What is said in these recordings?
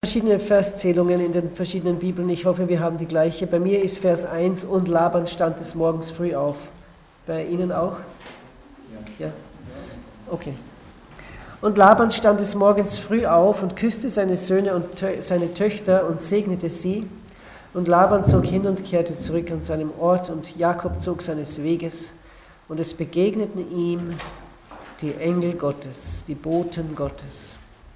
Verschiedene Verszählungen in den verschiedenen Bibeln. Ich hoffe, wir haben die gleiche. Bei mir ist Vers 1, und Laban stand des Morgens früh auf. Bei Ihnen auch? Ja. Okay. Und Laban stand des Morgens früh auf und küsste seine Söhne und seine Töchter und segnete sie. Und Laban zog hin und kehrte zurück an seinem Ort, und Jakob zog seines Weges. Und es begegneten ihm die Engel Gottes, die Boten Gottes.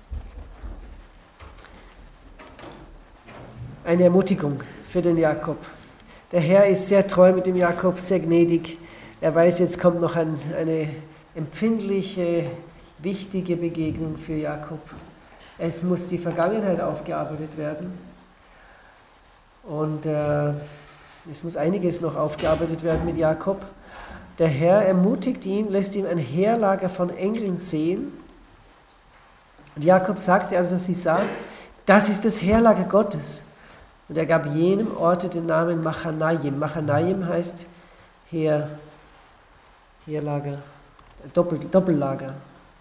Eine Ermutigung für den Jakob. Der Herr ist sehr treu mit dem Jakob, sehr gnädig. Er weiß, jetzt kommt noch eine empfindliche, wichtige Begegnung für Jakob. Es muss die Vergangenheit aufgearbeitet werden. Und es muss einiges noch aufgearbeitet werden mit Jakob. Der Herr ermutigt ihn, lässt ihm ein Heerlager von Engeln sehen. Und Jakob sagte, als er sie sah, das ist das Heerlager Gottes. Und er gab jenem Orte den Namen Machanayim. Machanayim heißt Heerlager, Doppellager.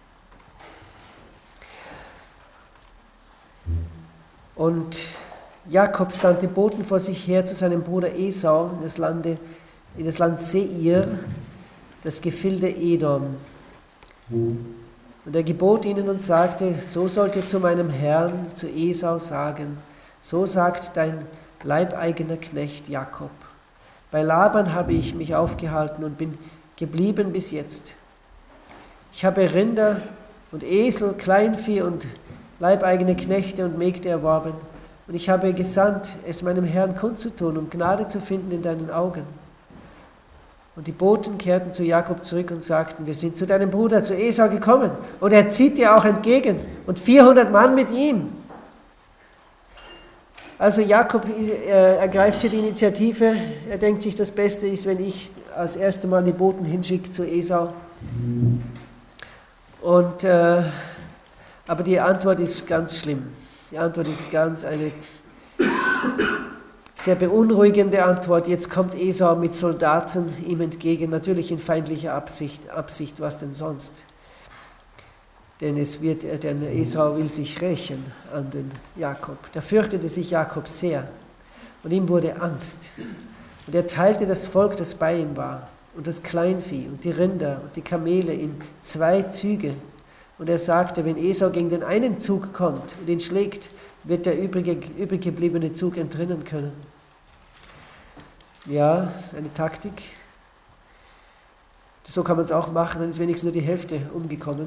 Und Jakob sandte Boten vor sich her zu seinem Bruder Esau in das Land Seir, das Gefilde Edom. Und er gebot ihnen und sagte, so sollt ihr zu meinem Herrn, zu Esau sagen, so sagt dein leibeigener Knecht Jakob. Bei Laban habe ich mich aufgehalten und bin geblieben bis jetzt. Ich habe Rinder und Esel, Kleinvieh und leibeigene Knechte und Mägde erworben. Und ich habe gesandt, es meinem Herrn kundzutun, um Gnade zu finden in deinen Augen. Und die Boten kehrten zu Jakob zurück und sagten, wir sind zu deinem Bruder, zu Esau gekommen. Und er zieht dir auch entgegen und 400 Mann mit ihm. Also Jakob ergreift hier die Initiative. Er denkt sich, das Beste ist, wenn ich als erstes Mal die Boten hinschicke zu Esau. Und, aber die Antwort ist ganz schlimm. Die Antwort ist eine sehr beunruhigende Antwort. Jetzt kommt Esau mit Soldaten ihm entgegen, natürlich in feindlicher Absicht, was denn sonst? Denn Esau will sich rächen an den Jakob. Da fürchtete sich Jakob sehr und ihm wurde Angst. Und er teilte das Volk, das bei ihm war, und das Kleinvieh und die Rinder und die Kamele in 2 Züge. Und er sagte, wenn Esau gegen den einen Zug kommt und ihn schlägt, wird der übrig gebliebene Zug entrinnen können. Ja, das ist eine Taktik. So kann man es auch machen, dann ist wenigstens nur die Hälfte umgekommen.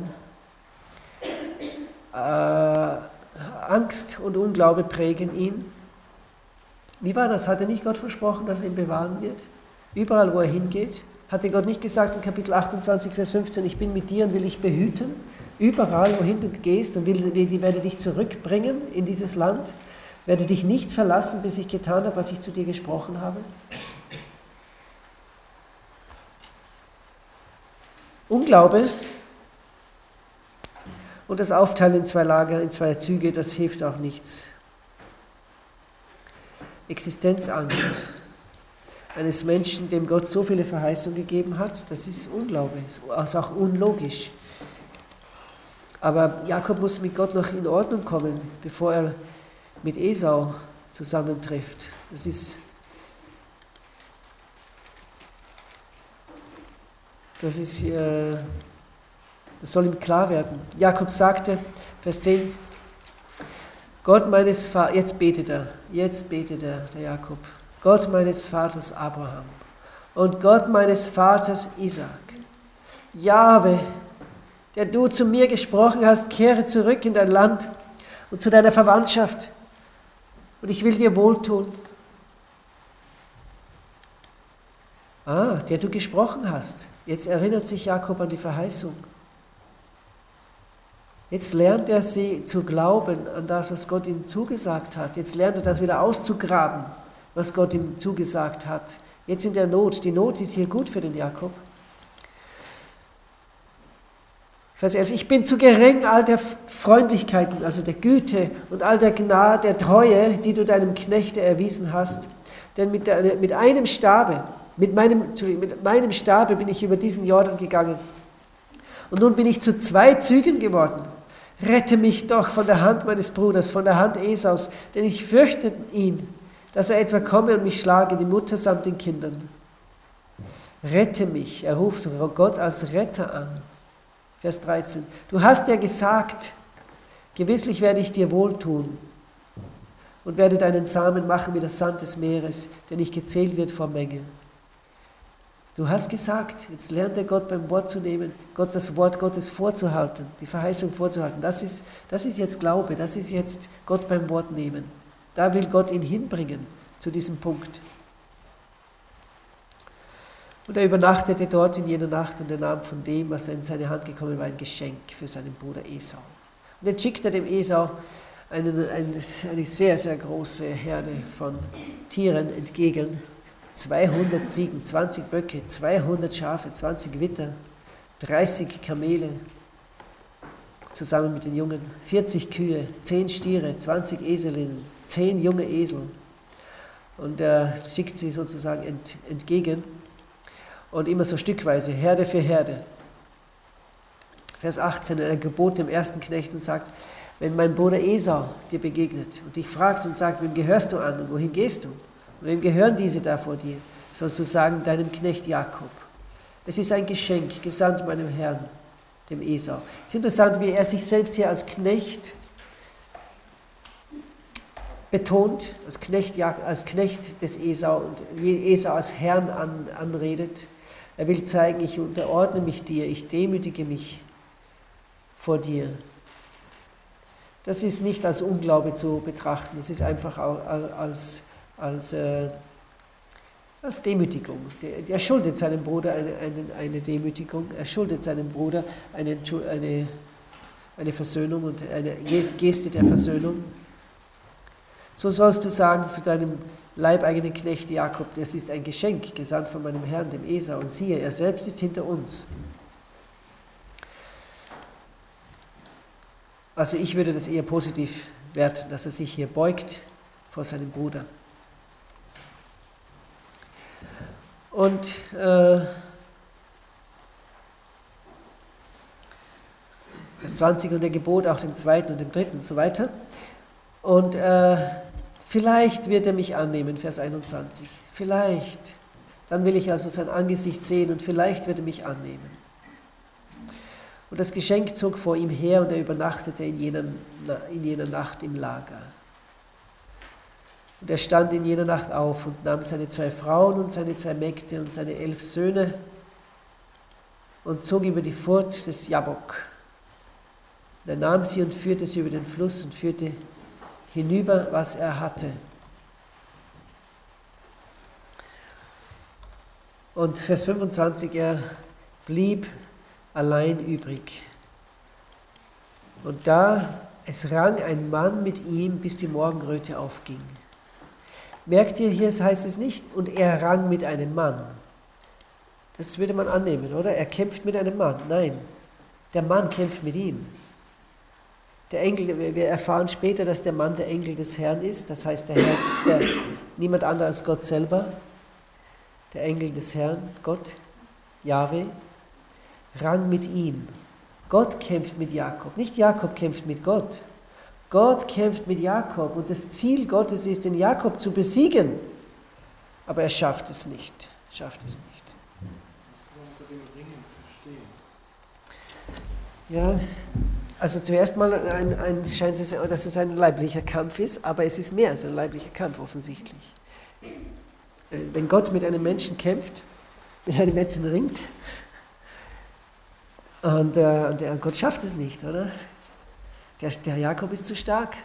Angst und Unglaube prägen ihn. Wie war das? Hatte nicht Gott versprochen, dass er ihn bewahren wird? Überall, wo er hingeht. Hatte Gott nicht gesagt in Kapitel 28, Vers 15, ich bin mit dir und will dich behüten? Überall, wohin du gehst, und werde dich zurückbringen in dieses Land, werde dich nicht verlassen, bis ich getan habe, was ich zu dir gesprochen habe. Unglaube und das Aufteilen in 2 Lager, in 2 Züge, das hilft auch nichts. Existenzangst eines Menschen, dem Gott so viele Verheißungen gegeben hat, das ist Unglaube, ist auch unlogisch. Aber Jakob muss mit Gott noch in Ordnung kommen, bevor er mit Esau zusammentrifft. Das soll ihm klar werden. Jakob sagte, Vers 10, Gott meines Vaters, jetzt betet er, der Jakob, Gott meines Vaters Abraham und Gott meines Vaters Isaak, Jahwe, der du zu mir gesprochen hast, kehre zurück in dein Land und zu deiner Verwandtschaft, und ich will dir wohltun. Der du gesprochen hast. Jetzt erinnert sich Jakob an die Verheißung. Jetzt lernt er sie zu glauben an das, was Gott ihm zugesagt hat. Jetzt lernt er das wieder auszugraben, was Gott ihm zugesagt hat. Jetzt in der Not. Die Not ist hier gut für den Jakob. Vers 11, ich bin zu gering all der Freundlichkeiten, also der Güte und all der Gnade, der Treue, die du deinem Knechte erwiesen hast. Denn mit meinem Stabe bin ich über diesen Jordan gegangen. Und nun bin ich zu 2 Zügen geworden. Rette mich doch von der Hand meines Bruders, von der Hand Esaus, denn ich fürchte ihn, dass er etwa komme und mich schlage, die Mutter samt den Kindern. Rette mich, er ruft Gott als Retter an. Vers 13. Du hast ja gesagt, gewisslich werde ich dir wohltun und werde deinen Samen machen wie das Sand des Meeres, der nicht gezählt wird vor Menge. Du hast gesagt, jetzt lernt er Gott beim Wort zu nehmen, Gott das Wort Gottes vorzuhalten, die Verheißung vorzuhalten. Das ist jetzt Glaube, das ist jetzt Gott beim Wort nehmen. Da will Gott ihn hinbringen, zu diesem Punkt. Und er übernachtete dort in jener Nacht und er nahm von dem, was in seine Hand gekommen war, ein Geschenk für seinen Bruder Esau. Und jetzt schickt er dem Esau eine sehr, sehr große Herde von Tieren entgegen. 200 Ziegen, 20 Böcke, 200 Schafe, 20 Witter, 30 Kamele, zusammen mit den Jungen, 40 Kühe, 10 Stiere, 20 Eselinnen, 10 junge Esel. Und er schickt sie sozusagen entgegen und immer so stückweise, Herde für Herde. Vers 18, er gebot dem ersten Knecht und sagt, wenn mein Bruder Esau dir begegnet und dich fragt und sagt, wem gehörst du an und wohin gehst du? Und wem gehören diese da vor dir? Sollst du sagen, deinem Knecht Jakob. Es ist ein Geschenk, gesandt meinem Herrn, dem Esau. Es ist interessant, wie er sich selbst hier als Knecht betont, als Knecht des Esau und Esau als Herrn anredet. Er will zeigen, ich unterordne mich dir, ich demütige mich vor dir. Das ist nicht als Unglaube zu betrachten, das ist einfach als Demütigung. Er schuldet seinem Bruder eine Demütigung, er schuldet seinem Bruder eine Versöhnung und eine Geste der Versöhnung. So sollst du sagen zu deinem leibeigenen Knecht Jakob, das ist ein Geschenk, gesandt von meinem Herrn, dem Esau, und siehe, er selbst ist hinter uns. Also ich würde das eher positiv werten, dass er sich hier beugt vor seinem Bruder. Und Vers 20, und er gebot auch dem zweiten und dem dritten und so weiter. Und vielleicht wird er mich annehmen, Vers 21. Vielleicht. Dann will ich also sein Angesicht sehen und vielleicht wird er mich annehmen. Und das Geschenk zog vor ihm her und er übernachtete in jener Nacht im Lager. Und er stand in jener Nacht auf und nahm seine 2 Frauen und seine 2 Mägde und seine 11 Söhne und zog über die Furt des Jabbok. Und er nahm sie und führte sie über den Fluss und führte hinüber, was er hatte. Und Vers 25, er blieb allein übrig. Und es rang ein Mann mit ihm, bis die Morgenröte aufging. Merkt ihr, hier heißt es nicht, und er rang mit einem Mann. Das würde man annehmen, oder? Er kämpft mit einem Mann. Nein, der Mann kämpft mit ihm. Der Engel, wir erfahren später, dass der Mann der Engel des Herrn ist. Das heißt, der Herr, niemand anderer als Gott selber. Der Engel des Herrn, Gott, Jahwe, rang mit ihm. Gott kämpft mit Jakob, nicht Jakob kämpft mit Gott. Gott kämpft mit Jakob und das Ziel Gottes ist, den Jakob zu besiegen. Aber er schafft es nicht. Das kann man unter dem Ringen verstehen. Ja, also zuerst mal scheint es, dass es ein leiblicher Kampf ist, aber es ist mehr als ein leiblicher Kampf offensichtlich. Wenn Gott mit einem Menschen kämpft, mit einem Menschen ringt, und Gott schafft es nicht, oder? Der Jakob ist zu stark.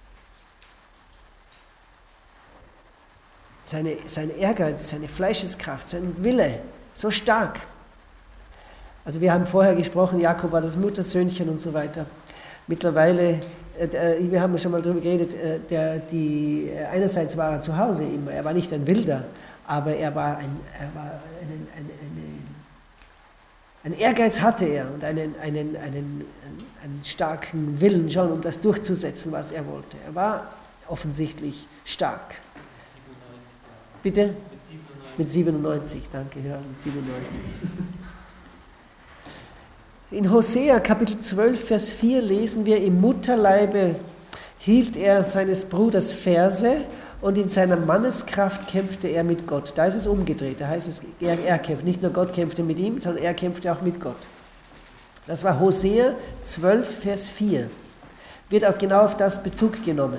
Sein Ehrgeiz, seine Fleischeskraft, sein Wille, so stark. Also wir haben vorher gesprochen, Jakob war das Muttersöhnchen und so weiter. Mittlerweile, wir haben schon mal darüber geredet, einerseits war er zu Hause immer, er war nicht ein Wilder, aber er war ein Ehrgeiz hatte er und einen starken Willen schon, um das durchzusetzen, was er wollte. Er war offensichtlich stark. Bitte? Mit 97, danke, ja, mit 97. In Hosea Kapitel 12, Vers 4 lesen wir, im Mutterleibe hielt er seines Bruders Ferse und in seiner Manneskraft kämpfte er mit Gott. Da ist es umgedreht, da heißt es, er kämpft. Nicht nur Gott kämpfte mit ihm, sondern er kämpfte auch mit Gott. Das war Hosea 12, Vers 4. Wird auch genau auf das Bezug genommen.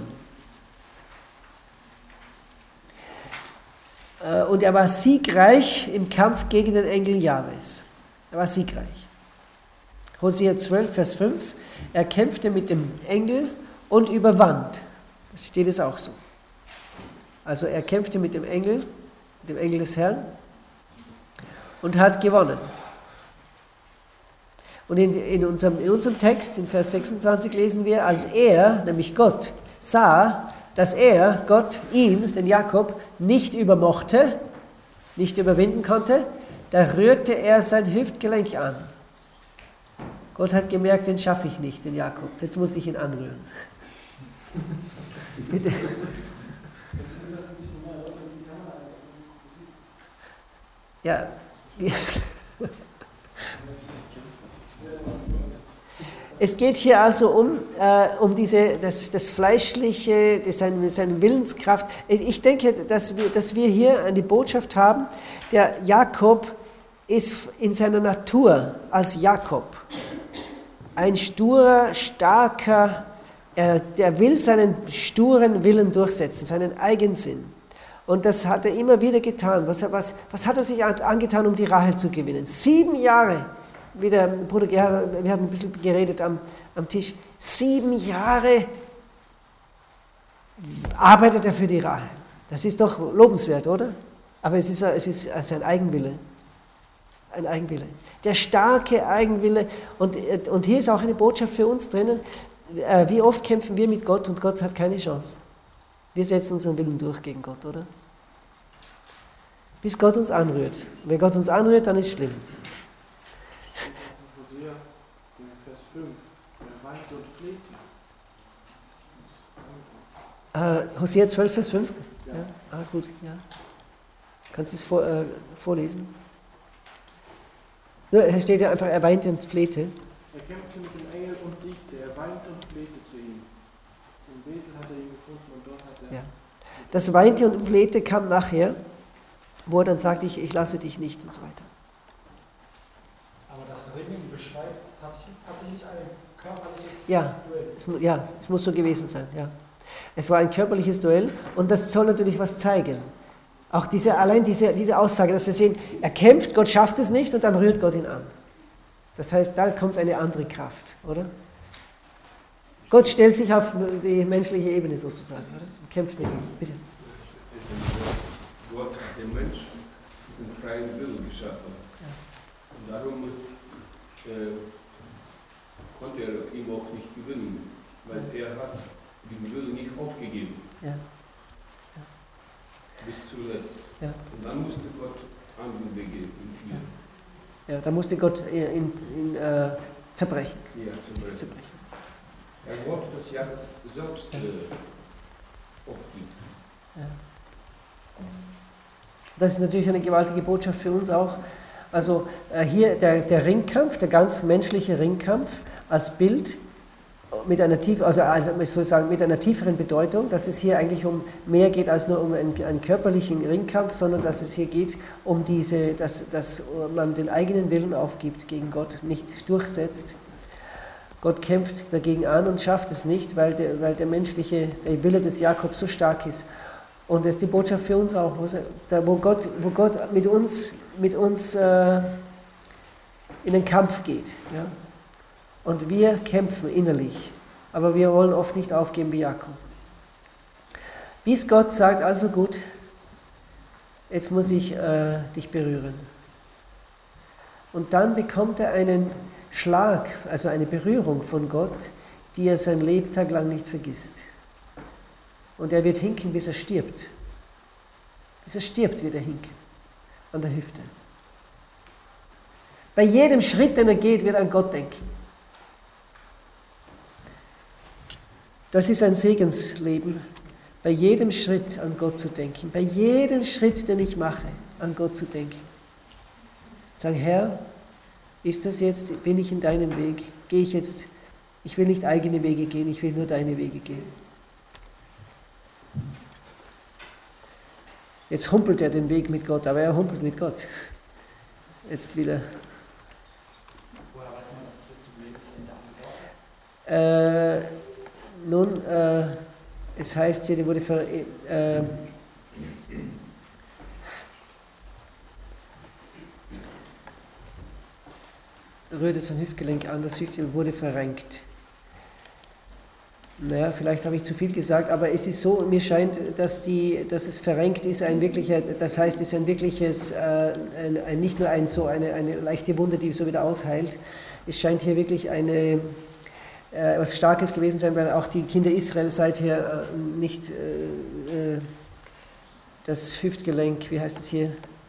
Und er war siegreich im Kampf gegen den Engel Jahwes. Er war siegreich. Hosea 12, Vers 5. Er kämpfte mit dem Engel und überwand. Das steht es auch so. Also er kämpfte mit dem Engel des Herrn und hat gewonnen. Und in unserem Text, in Vers 26, lesen wir, als er, nämlich Gott, sah, dass er, Gott, ihn, den Jakob, nicht übermochte, nicht überwinden konnte, da rührte er sein Hüftgelenk an. Gott hat gemerkt, den schaffe ich nicht, den Jakob, jetzt muss ich ihn anrühren. Bitte. Ja. Es geht hier also um das Fleischliche, seine Willenskraft. Ich denke, dass wir hier eine Botschaft haben, der Jakob ist in seiner Natur als Jakob ein sturer, starker, der will seinen sturen Willen durchsetzen, seinen Eigensinn. Und das hat er immer wieder getan. Was hat er sich angetan, um die Rahel zu gewinnen? 7 Jahre, wie der Bruder Gerhard, wir hatten ein bisschen geredet am Tisch, 7 Jahre arbeitet er für die Rahel. Das ist doch lobenswert, oder? Aber es ist ein Eigenwille. Ein Eigenwille. Der starke Eigenwille. Und hier ist auch eine Botschaft für uns drinnen. Wie oft kämpfen wir mit Gott und Gott hat keine Chance. Wir setzen unseren Willen durch gegen Gott, oder? Bis Gott uns anrührt. Wenn Gott uns anrührt, dann ist es schlimm. Hosea, Vers 5, er weinte und flehte. Hosea 12, Vers 5? Ja. Ja? Gut, ja. Kannst du es vorlesen? Ja, hier steht ja einfach, er weinte und flehte. Er kämpfte mit dem Engel und siegte, er weinte und flehte zu ihm. In Bethel hat er ihn gefunden und dort hat er... Ja. Das weinte und flehte kam nachher, wo er dann sagte, ich lasse dich nicht und so weiter. Aber das Ringen beschreibt tatsächlich ein körperliches Duell. Ja, es muss so gewesen sein. Ja. Es war ein körperliches Duell und das soll natürlich was zeigen. Auch diese Aussage, dass wir sehen, er kämpft, Gott schafft es nicht und dann rührt Gott ihn an. Das heißt, da kommt eine andere Kraft, oder? Gott stellt sich auf die menschliche Ebene sozusagen, oder? Und kämpft mit ihm. Bitte. Gott hat den Menschen den freien Willen geschaffen. Ja. Und darum konnte er ihn auch nicht gewinnen, weil er hat den Willen nicht aufgegeben. Ja. Bis zuletzt. Ja. Und dann musste Gott andere Wege empfehlen. Ja, da musste Gott ihn zerbrechen. Ja, zerbrechen. Er wollte das ja selbst aufgibt. Ja. Das ist natürlich eine gewaltige Botschaft für uns auch. Also hier der Ringkampf, der ganz menschliche Ringkampf als Bild mit einer mit einer tieferen Bedeutung, dass es hier eigentlich um mehr geht als nur um einen körperlichen Ringkampf, sondern dass es hier geht um dass man den eigenen Willen aufgibt gegen Gott, nicht durchsetzt. Gott kämpft dagegen an und schafft es nicht, weil der Wille des Jakob so stark ist. Und das ist die Botschaft für uns auch, wo Gott mit uns in den Kampf geht. Ja? Und wir kämpfen innerlich, aber wir wollen oft nicht aufgeben wie Jakob. Bis Gott sagt, also gut, jetzt muss ich dich berühren. Und dann bekommt er einen Schlag, also eine Berührung von Gott, die er sein Lebtag lang nicht vergisst. Und er wird hinken, bis er stirbt. Bis er stirbt, wird er hinken. An der Hüfte. Bei jedem Schritt, den er geht, wird er an Gott denken. Das ist ein Segensleben, bei jedem Schritt an Gott zu denken. Bei jedem Schritt, den ich mache, an Gott zu denken. Sagen, Herr, Ist das jetzt, bin ich in deinem Weg? Gehe ich jetzt, ich will nicht eigene Wege gehen, ich will nur deine Wege gehen. Jetzt humpelt er den Weg mit Gott, aber er humpelt mit Gott. Jetzt wieder. Woher weiß man, dass es bis zum Lebensende andauert? Nun, es heißt hier, die wurde rührte sein Hüftgelenk an, das Hüftgelenk wurde verrenkt. Naja, vielleicht habe ich zu viel gesagt, aber es ist so, mir scheint, dass es verrenkt ist, das heißt, es ist ein wirkliches, nicht nur eine leichte Wunde, die so wieder ausheilt. Es scheint hier wirklich was Starkes gewesen sein, weil auch die Kinder Israel seither nicht das Hüftgelenk, wie heißt es hier?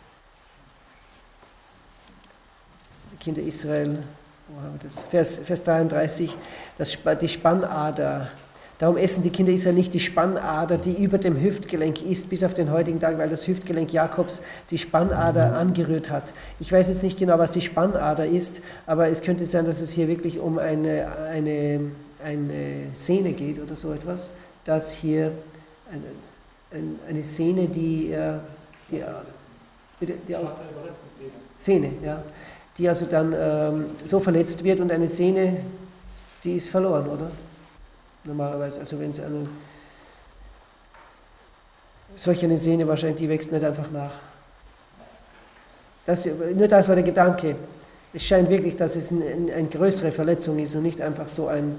Die Kinder Israel, wo haben wir das? Vers 33, die Spannader. Darum essen die Kinder Israel nicht die Spannader, die über dem Hüftgelenk ist, bis auf den heutigen Tag, weil das Hüftgelenk Jakobs die Spannader angerührt hat. Ich weiß jetzt nicht genau, was die Spannader ist, aber es könnte sein, dass es hier wirklich um eine Sehne geht oder so etwas, dass hier eine Sehne, Sehne, ja, die also dann so verletzt wird und eine Sehne, die ist verloren, oder? Normalerweise, also wenn es solch eine Sehne wahrscheinlich, die wächst nicht einfach nach. Nur das war der Gedanke. Es scheint wirklich, dass es eine größere Verletzung ist und nicht einfach so ein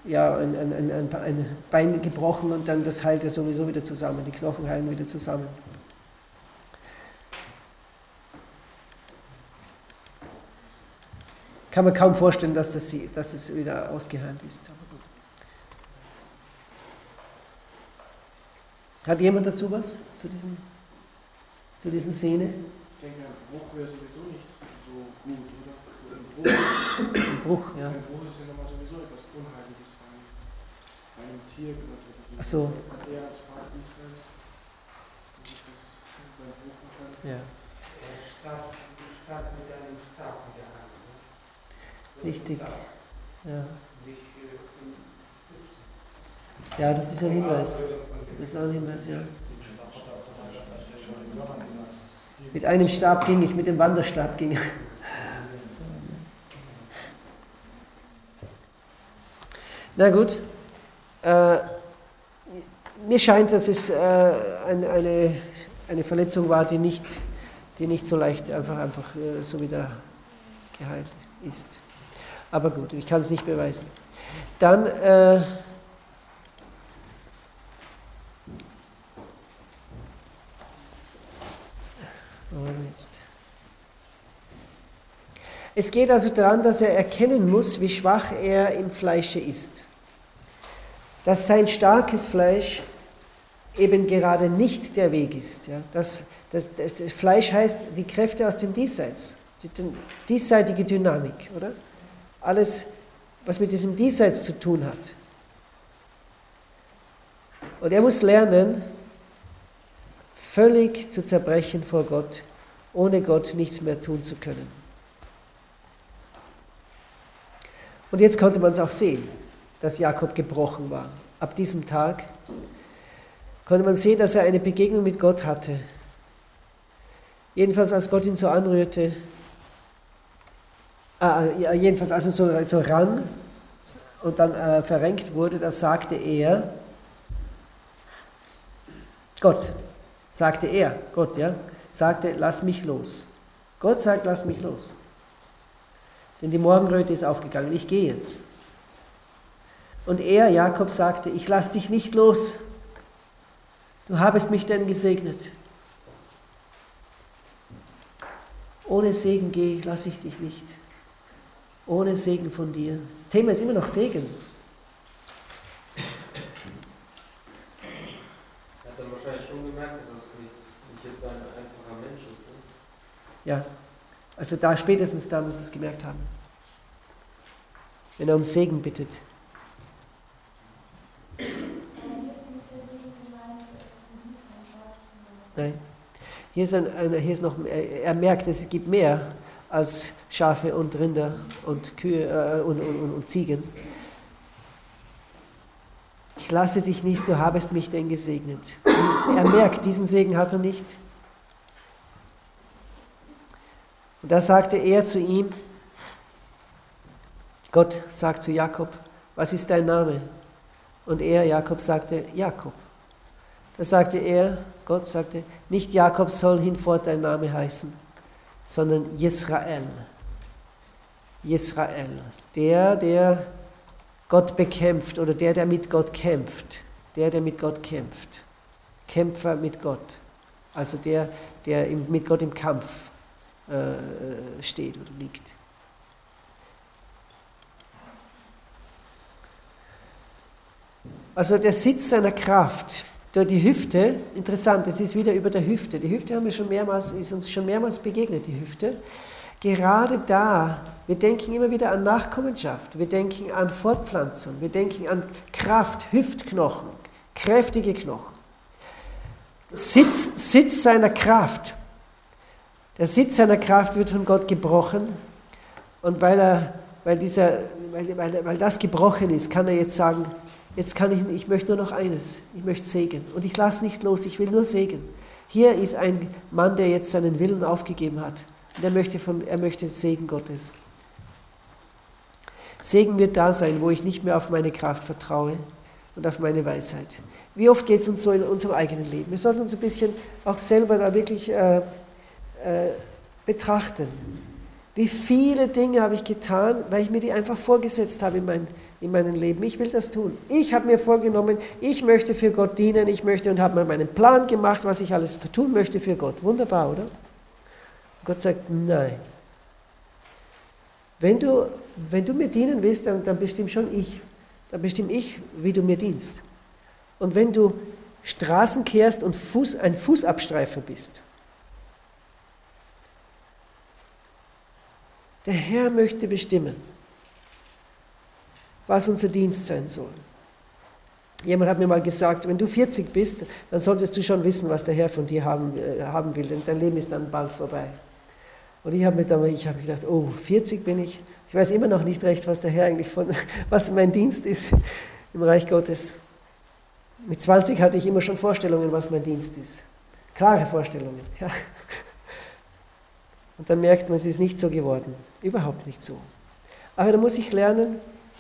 Bein gebrochen und dann das heilt ja sowieso wieder zusammen, die Knochen heilen wieder zusammen. Kann man kaum vorstellen, dass es wieder ausgeheilt ist. Hat jemand dazu was zu diesen Szene? Ich denke, ein Bruch wäre sowieso nicht so gut, oder? Ein Bruch, ja. Ein Bruch ist ja nochmal sowieso etwas Unheiliges bei einem Tier gehört. Ach so. Er als Vater Israels. Das ist beim Bruch wahrscheinlich. Ja. Stark mit einem Stab in der Hand. Richtig. Ja. Ja, das ist ein Hinweis. Das ist auch ein Hinweis, ja. Mit einem Stab ging ich, mit dem Wanderstab ging ich. Na gut. Mir scheint, dass es eine Verletzung war, die nicht so leicht einfach so wieder geheilt ist. Aber gut, ich kann es nicht beweisen. Dann es geht also daran, dass er erkennen muss, wie schwach er im Fleische ist. Dass sein starkes Fleisch eben gerade nicht der Weg ist. Ja? Das Fleisch heißt die Kräfte aus dem Diesseits, die diesseitige Dynamik, oder? Alles, was mit diesem Diesseits zu tun hat. Und er muss lernen, völlig zu zerbrechen vor Gott, ohne Gott nichts mehr tun zu können. Und jetzt konnte man es auch sehen, dass Jakob gebrochen war. Ab diesem Tag konnte man sehen, dass er eine Begegnung mit Gott hatte. Jedenfalls, als Gott ihn so anrührte, jedenfalls als er so rang und dann verrenkt wurde, da sagte er, Gott, sagte, lass mich los. Gott sagt, lass mich los. Denn die Morgenröte ist aufgegangen, ich gehe jetzt. Und er, Jakob, sagte, ich lass dich nicht los. Du habest mich denn gesegnet. Ohne Segen lasse ich dich nicht. Ohne Segen von dir. Das Thema ist immer noch Segen. Er hat dann wahrscheinlich schon gemerkt, dass es nicht jetzt ein einfacher Mensch ist. Ne? Ja, also spätestens da muss er es gemerkt haben. Wenn er um Segen bittet. Nein. Hier ist noch, er merkt, es gibt mehr als Schafe und Rinder und Kühe und Ziegen. Ich lasse dich nicht, du habest mich denn gesegnet. Und er merkt, diesen Segen hat er nicht. Und da sagte er zu ihm, Gott sagt zu Jakob, was ist dein Name? Und er, Jakob, sagte, Jakob. Da sagte er, Gott sagte, nicht Jakob soll hinfort dein Name heißen, sondern Israel. Israel, der Gott bekämpft oder der mit Gott kämpft. Der mit Gott kämpft. Kämpfer mit Gott. Also der mit Gott im Kampf steht oder liegt. Also der Sitz seiner Kraft, die Hüfte, interessant, es ist wieder über der Hüfte. Die Hüfte ist uns schon mehrmals begegnet, die Hüfte. Gerade da, wir denken immer wieder an Nachkommenschaft, wir denken an Fortpflanzung, wir denken an Kraft, Hüftknochen, kräftige Knochen. Sitz seiner Kraft. Der Sitz seiner Kraft wird von Gott gebrochen und weil das gebrochen ist, kann er jetzt sagen, ich möchte nur noch eines, ich möchte Segen und ich lasse nicht los, ich will nur Segen. Hier ist ein Mann, der jetzt seinen Willen aufgegeben hat und er möchte Segen Gottes. Segen wird da sein, wo ich nicht mehr auf meine Kraft vertraue und auf meine Weisheit. Wie oft geht es uns so in unserem eigenen Leben? Wir sollten uns ein bisschen auch selber da wirklich betrachten. Wie viele Dinge habe ich getan, weil ich mir die einfach vorgesetzt habe in meinem Leben. Ich will das tun. Ich habe mir vorgenommen, ich möchte für Gott dienen, und habe mir meinen Plan gemacht, was ich alles tun möchte für Gott. Wunderbar, oder? Und Gott sagt, nein. Wenn du mir dienen willst, dann bestimme ich, wie du mir dienst. Und wenn du Straßen kehrst und ein Fußabstreifer bist, der Herr möchte bestimmen, was unser Dienst sein soll. Jemand hat mir mal gesagt, wenn du 40 bist, dann solltest du schon wissen, was der Herr von dir haben will, denn dein Leben ist dann bald vorbei. Und ich habe mir gedacht, 40 bin ich. Ich weiß immer noch nicht recht, was der Herr was mein Dienst ist im Reich Gottes. Mit 20 hatte ich immer schon Vorstellungen, was mein Dienst ist. Klare Vorstellungen, ja. Und dann merkt man, es ist nicht so geworden. Überhaupt nicht so. Aber da muss ich lernen,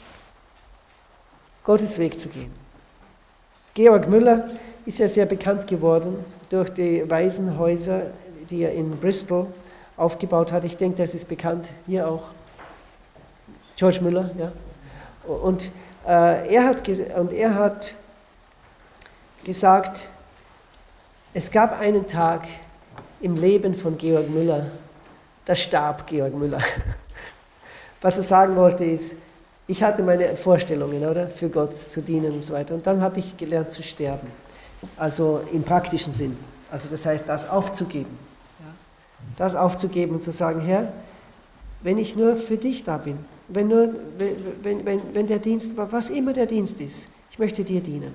Gottes Weg zu gehen. Georg Müller ist ja sehr bekannt geworden durch die Waisenhäuser, die er in Bristol aufgebaut hat. Ich denke, das ist bekannt, hier auch. George Müller, ja. Und er hat gesagt, es gab einen Tag im Leben von Georg Müller, da starb Georg Müller. Was er sagen wollte ist, ich hatte meine Vorstellungen, oder, für Gott zu dienen und so weiter. Und dann habe ich gelernt zu sterben. Also im praktischen Sinn. Also das heißt, das aufzugeben. Ja? Das aufzugeben und zu sagen, Herr, wenn ich nur für dich da bin, wenn der Dienst, was immer der Dienst ist, ich möchte dir dienen.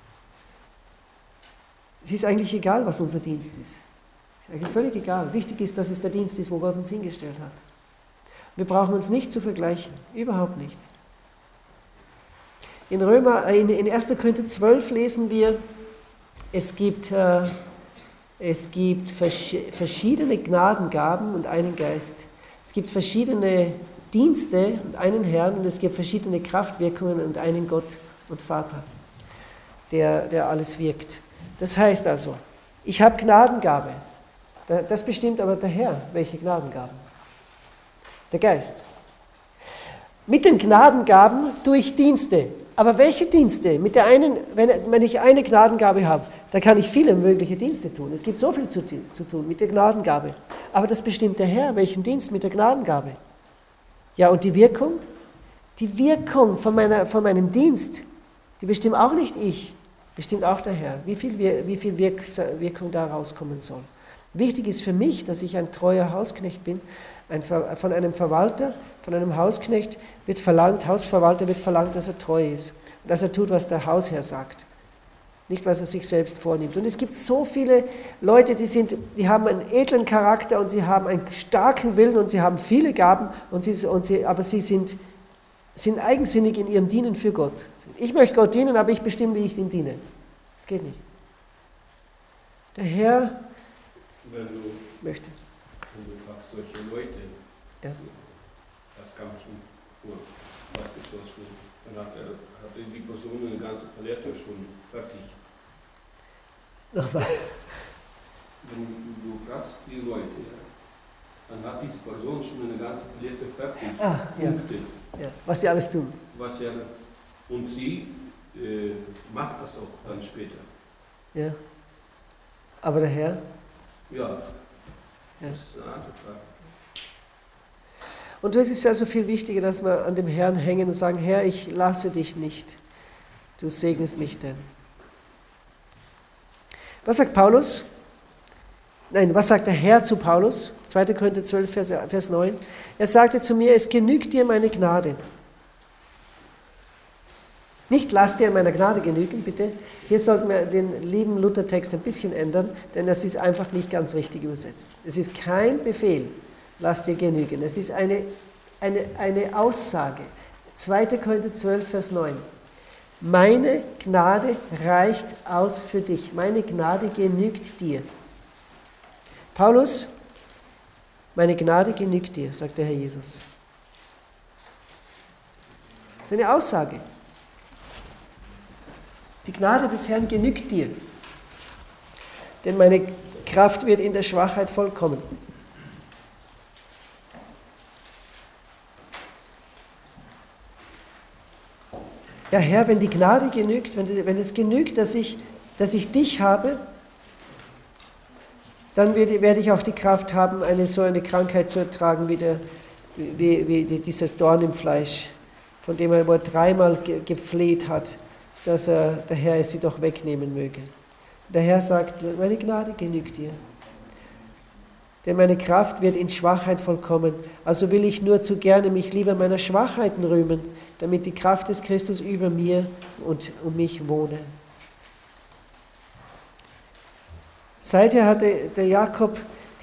Es ist eigentlich egal, was unser Dienst ist. Es ist eigentlich völlig egal. Wichtig ist, dass es der Dienst ist, wo Gott uns hingestellt hat. Wir brauchen uns nicht zu vergleichen. Überhaupt nicht. In 1. Korinther 12 lesen wir, es gibt verschiedene Gnadengaben und einen Geist. Es gibt verschiedene Dienste und einen Herrn und es gibt verschiedene Kraftwirkungen und einen Gott und Vater, der alles wirkt. Das heißt also, ich habe Gnadengabe. Das bestimmt aber der Herr, welche Gnadengaben. Der Geist. Mit den Gnadengaben tue ich Dienste. Aber welche Dienste? Mit der einen, wenn ich eine Gnadengabe habe, dann kann ich viele mögliche Dienste tun. Es gibt so viel zu tun mit der Gnadengabe. Aber das bestimmt der Herr, welchen Dienst mit der Gnadengabe. Ja, und die Wirkung? Die Wirkung von meinem Dienst, die bestimmt auch nicht ich, bestimmt auch der Herr, wie viel Wirkung da rauskommen soll. Wichtig ist für mich, dass ich ein treuer Hausknecht bin. Von einem Verwalter, von einem Hausknecht Hausverwalter wird verlangt, dass er treu ist und dass er tut, was der Hausherr sagt. nicht was er sich selbst vornimmt. Und es gibt so viele Leute, die haben einen edlen Charakter und sie haben einen starken Willen und sie haben viele Gaben, aber sie sind eigensinnig in ihrem Dienen für Gott. Ich möchte Gott dienen, aber ich bestimme, wie ich ihm diene. Das geht nicht. Der Herr möchte. Wenn du fragst, solche Leute, Ja. das kann man schon ausgeschlossen. Dann hat die Person eine ganze Palette schon fertig. Nochmal. Wenn du fragst die Leute, dann hat diese Person schon eine ganze Palette fertig. Punkte. Ja. Was sie alles tun. Und sie macht das auch dann später. Ja. Aber der Herr? Ja, das ist eine andere Frage. Und es ist ja so viel wichtiger, dass wir an dem Herrn hängen und sagen, Herr, ich lasse dich nicht. Du segnest mich denn. Was sagt Paulus? Nein, was sagt der Herr zu Paulus? 2. Korinther 12, Vers 9. Er sagte zu mir, es genügt dir meine Gnade. Nicht lass dir meiner Gnade genügen, bitte. Hier sollten wir den lieben Luthertext ein bisschen ändern, denn das ist einfach nicht ganz richtig übersetzt. Es ist kein Befehl, lass dir genügen. Es ist eine Aussage. 2. Korinther 12, Vers 9. Meine Gnade reicht aus für dich. Meine Gnade genügt dir. Paulus, meine Gnade genügt dir, sagt der Herr Jesus. Das ist eine Aussage. Die Gnade des Herrn genügt dir, denn meine Kraft wird in der Schwachheit vollkommen. Ja, Herr, wenn die Gnade genügt, wenn es genügt, dass ich dich habe, dann werde ich auch die Kraft haben, so eine Krankheit zu ertragen wie dieser Dorn im Fleisch, von dem er wohl 3-mal gefleht hat, dass der Herr sie doch wegnehmen möge. Der Herr sagt, meine Gnade genügt dir. Denn meine Kraft wird in Schwachheit vollkommen. Also will ich nur zu gerne mich lieber meiner Schwachheiten rühmen, damit die Kraft des Christus über mir und um mich wohne. Seither hatte der Jakob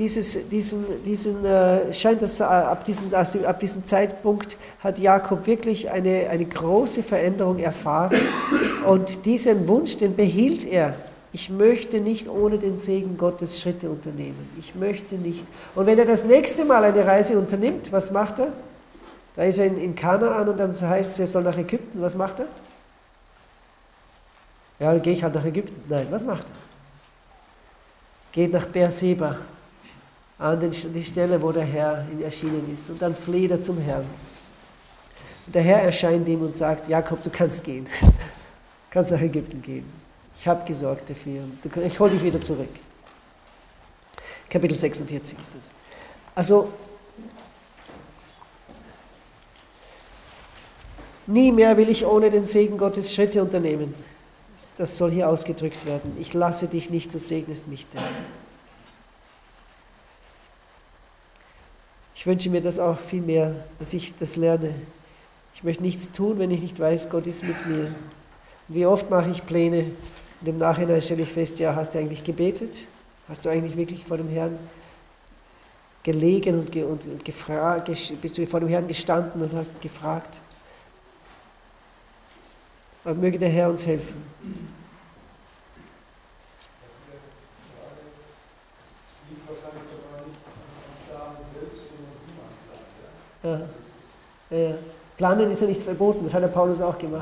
scheint das ab diesem Zeitpunkt hat Jakob wirklich eine große Veränderung erfahren und diesen Wunsch, den behielt er. Ich möchte nicht ohne den Segen Gottes Schritte unternehmen. Ich möchte nicht. Und wenn er das nächste Mal eine Reise unternimmt, was macht er? Da ist er in Kanaan und dann heißt es, er soll nach Ägypten. Was macht er? Ja, dann gehe ich halt nach Ägypten. Nein, was macht er? Geht nach Beerseba, an die Stelle, wo der Herr ihm erschienen ist. Und dann fleht er zum Herrn. Und der Herr erscheint ihm und sagt, Jakob, du kannst gehen. Du kannst nach Ägypten gehen. Ich habe gesorgt dafür. Ich hole dich wieder zurück. Kapitel 46 ist das. Also, nie mehr will ich ohne den Segen Gottes Schritte unternehmen. Das soll hier ausgedrückt werden. Ich lasse dich nicht, du segnest mich denn. Ich wünsche mir das auch viel mehr, dass ich das lerne. Ich möchte nichts tun, wenn ich nicht weiß, Gott ist mit mir. Und wie oft mache ich Pläne und im Nachhinein stelle ich fest, ja, hast du eigentlich gebetet? Hast du eigentlich wirklich vor dem Herrn gelegen und gefragt? Bist du vor dem Herrn gestanden und hast gefragt? Aber möge der Herr uns helfen. Ja. Ja. Planen ist ja nicht verboten, das hat der Paulus auch gemacht.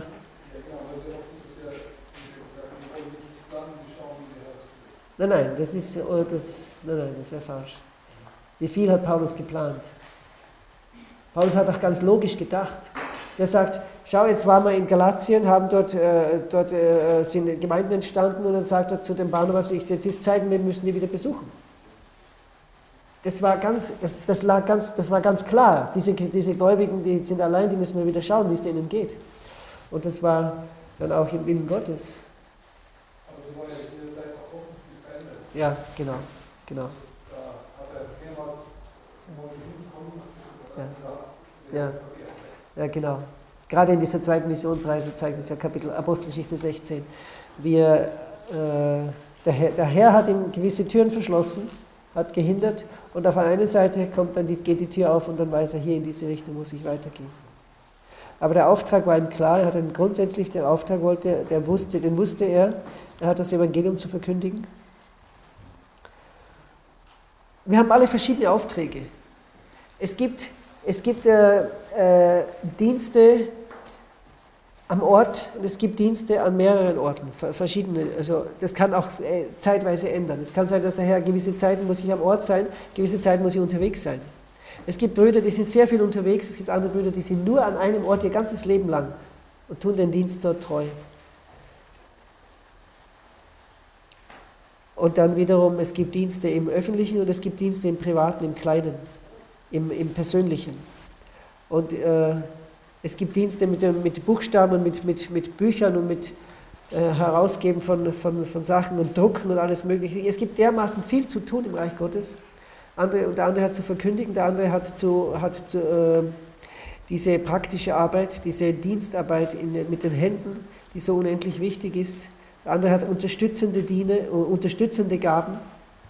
Nein, das wäre falsch. Wie viel hat Paulus geplant? Paulus hat auch ganz logisch gedacht. Er sagt, schau, jetzt waren wir in Galatien, haben dort sind Gemeinden entstanden und dann sagt er zu dem Barnabas, jetzt ist Zeit, wir müssen die wieder besuchen. Das war ganz klar. Diese Gläubigen, die sind allein, die müssen wir wieder schauen, wie es denen geht. Und das war dann auch im Willen Gottes. Aber wir wollen ja in der Zeit auch offen für die Veränderung. Ja, genau. Da hat er mehrmals hinkommen. Ja, genau. Gerade in dieser zweiten Missionsreise zeigt es ja Apostelgeschichte 16, wie er der Herr hat ihm gewisse Türen verschlossen, hat gehindert und auf der einen Seite geht die Tür auf und dann weiß er, hier in diese Richtung muss ich weitergehen. Aber der Auftrag war ihm klar, er hat einen grundsätzlich den Auftrag den wusste er hat das Evangelium zu verkündigen. Wir haben alle verschiedene Aufträge. Es gibt Dienste am Ort und es gibt Dienste an mehreren Orten, verschiedene. Also das kann auch zeitweise ändern. Es kann sein, dass der Herr gewisse Zeiten muss ich am Ort sein, gewisse Zeiten muss ich unterwegs sein. Es gibt Brüder, die sind sehr viel unterwegs, es gibt andere Brüder, die sind nur an einem Ort ihr ganzes Leben lang und tun den Dienst dort treu. Und dann wiederum, es gibt Dienste im Öffentlichen und es gibt Dienste im Privaten, im Kleinen, im Persönlichen. Und es gibt Dienste mit Buchstaben und mit Büchern und mit Herausgeben von Sachen und Drucken und alles Mögliche. Es gibt dermaßen viel zu tun im Reich Gottes. Der andere hat zu verkündigen, der andere hat diese praktische Arbeit, diese Dienstarbeit mit den Händen, die so unendlich wichtig ist. Der andere hat unterstützende Gaben,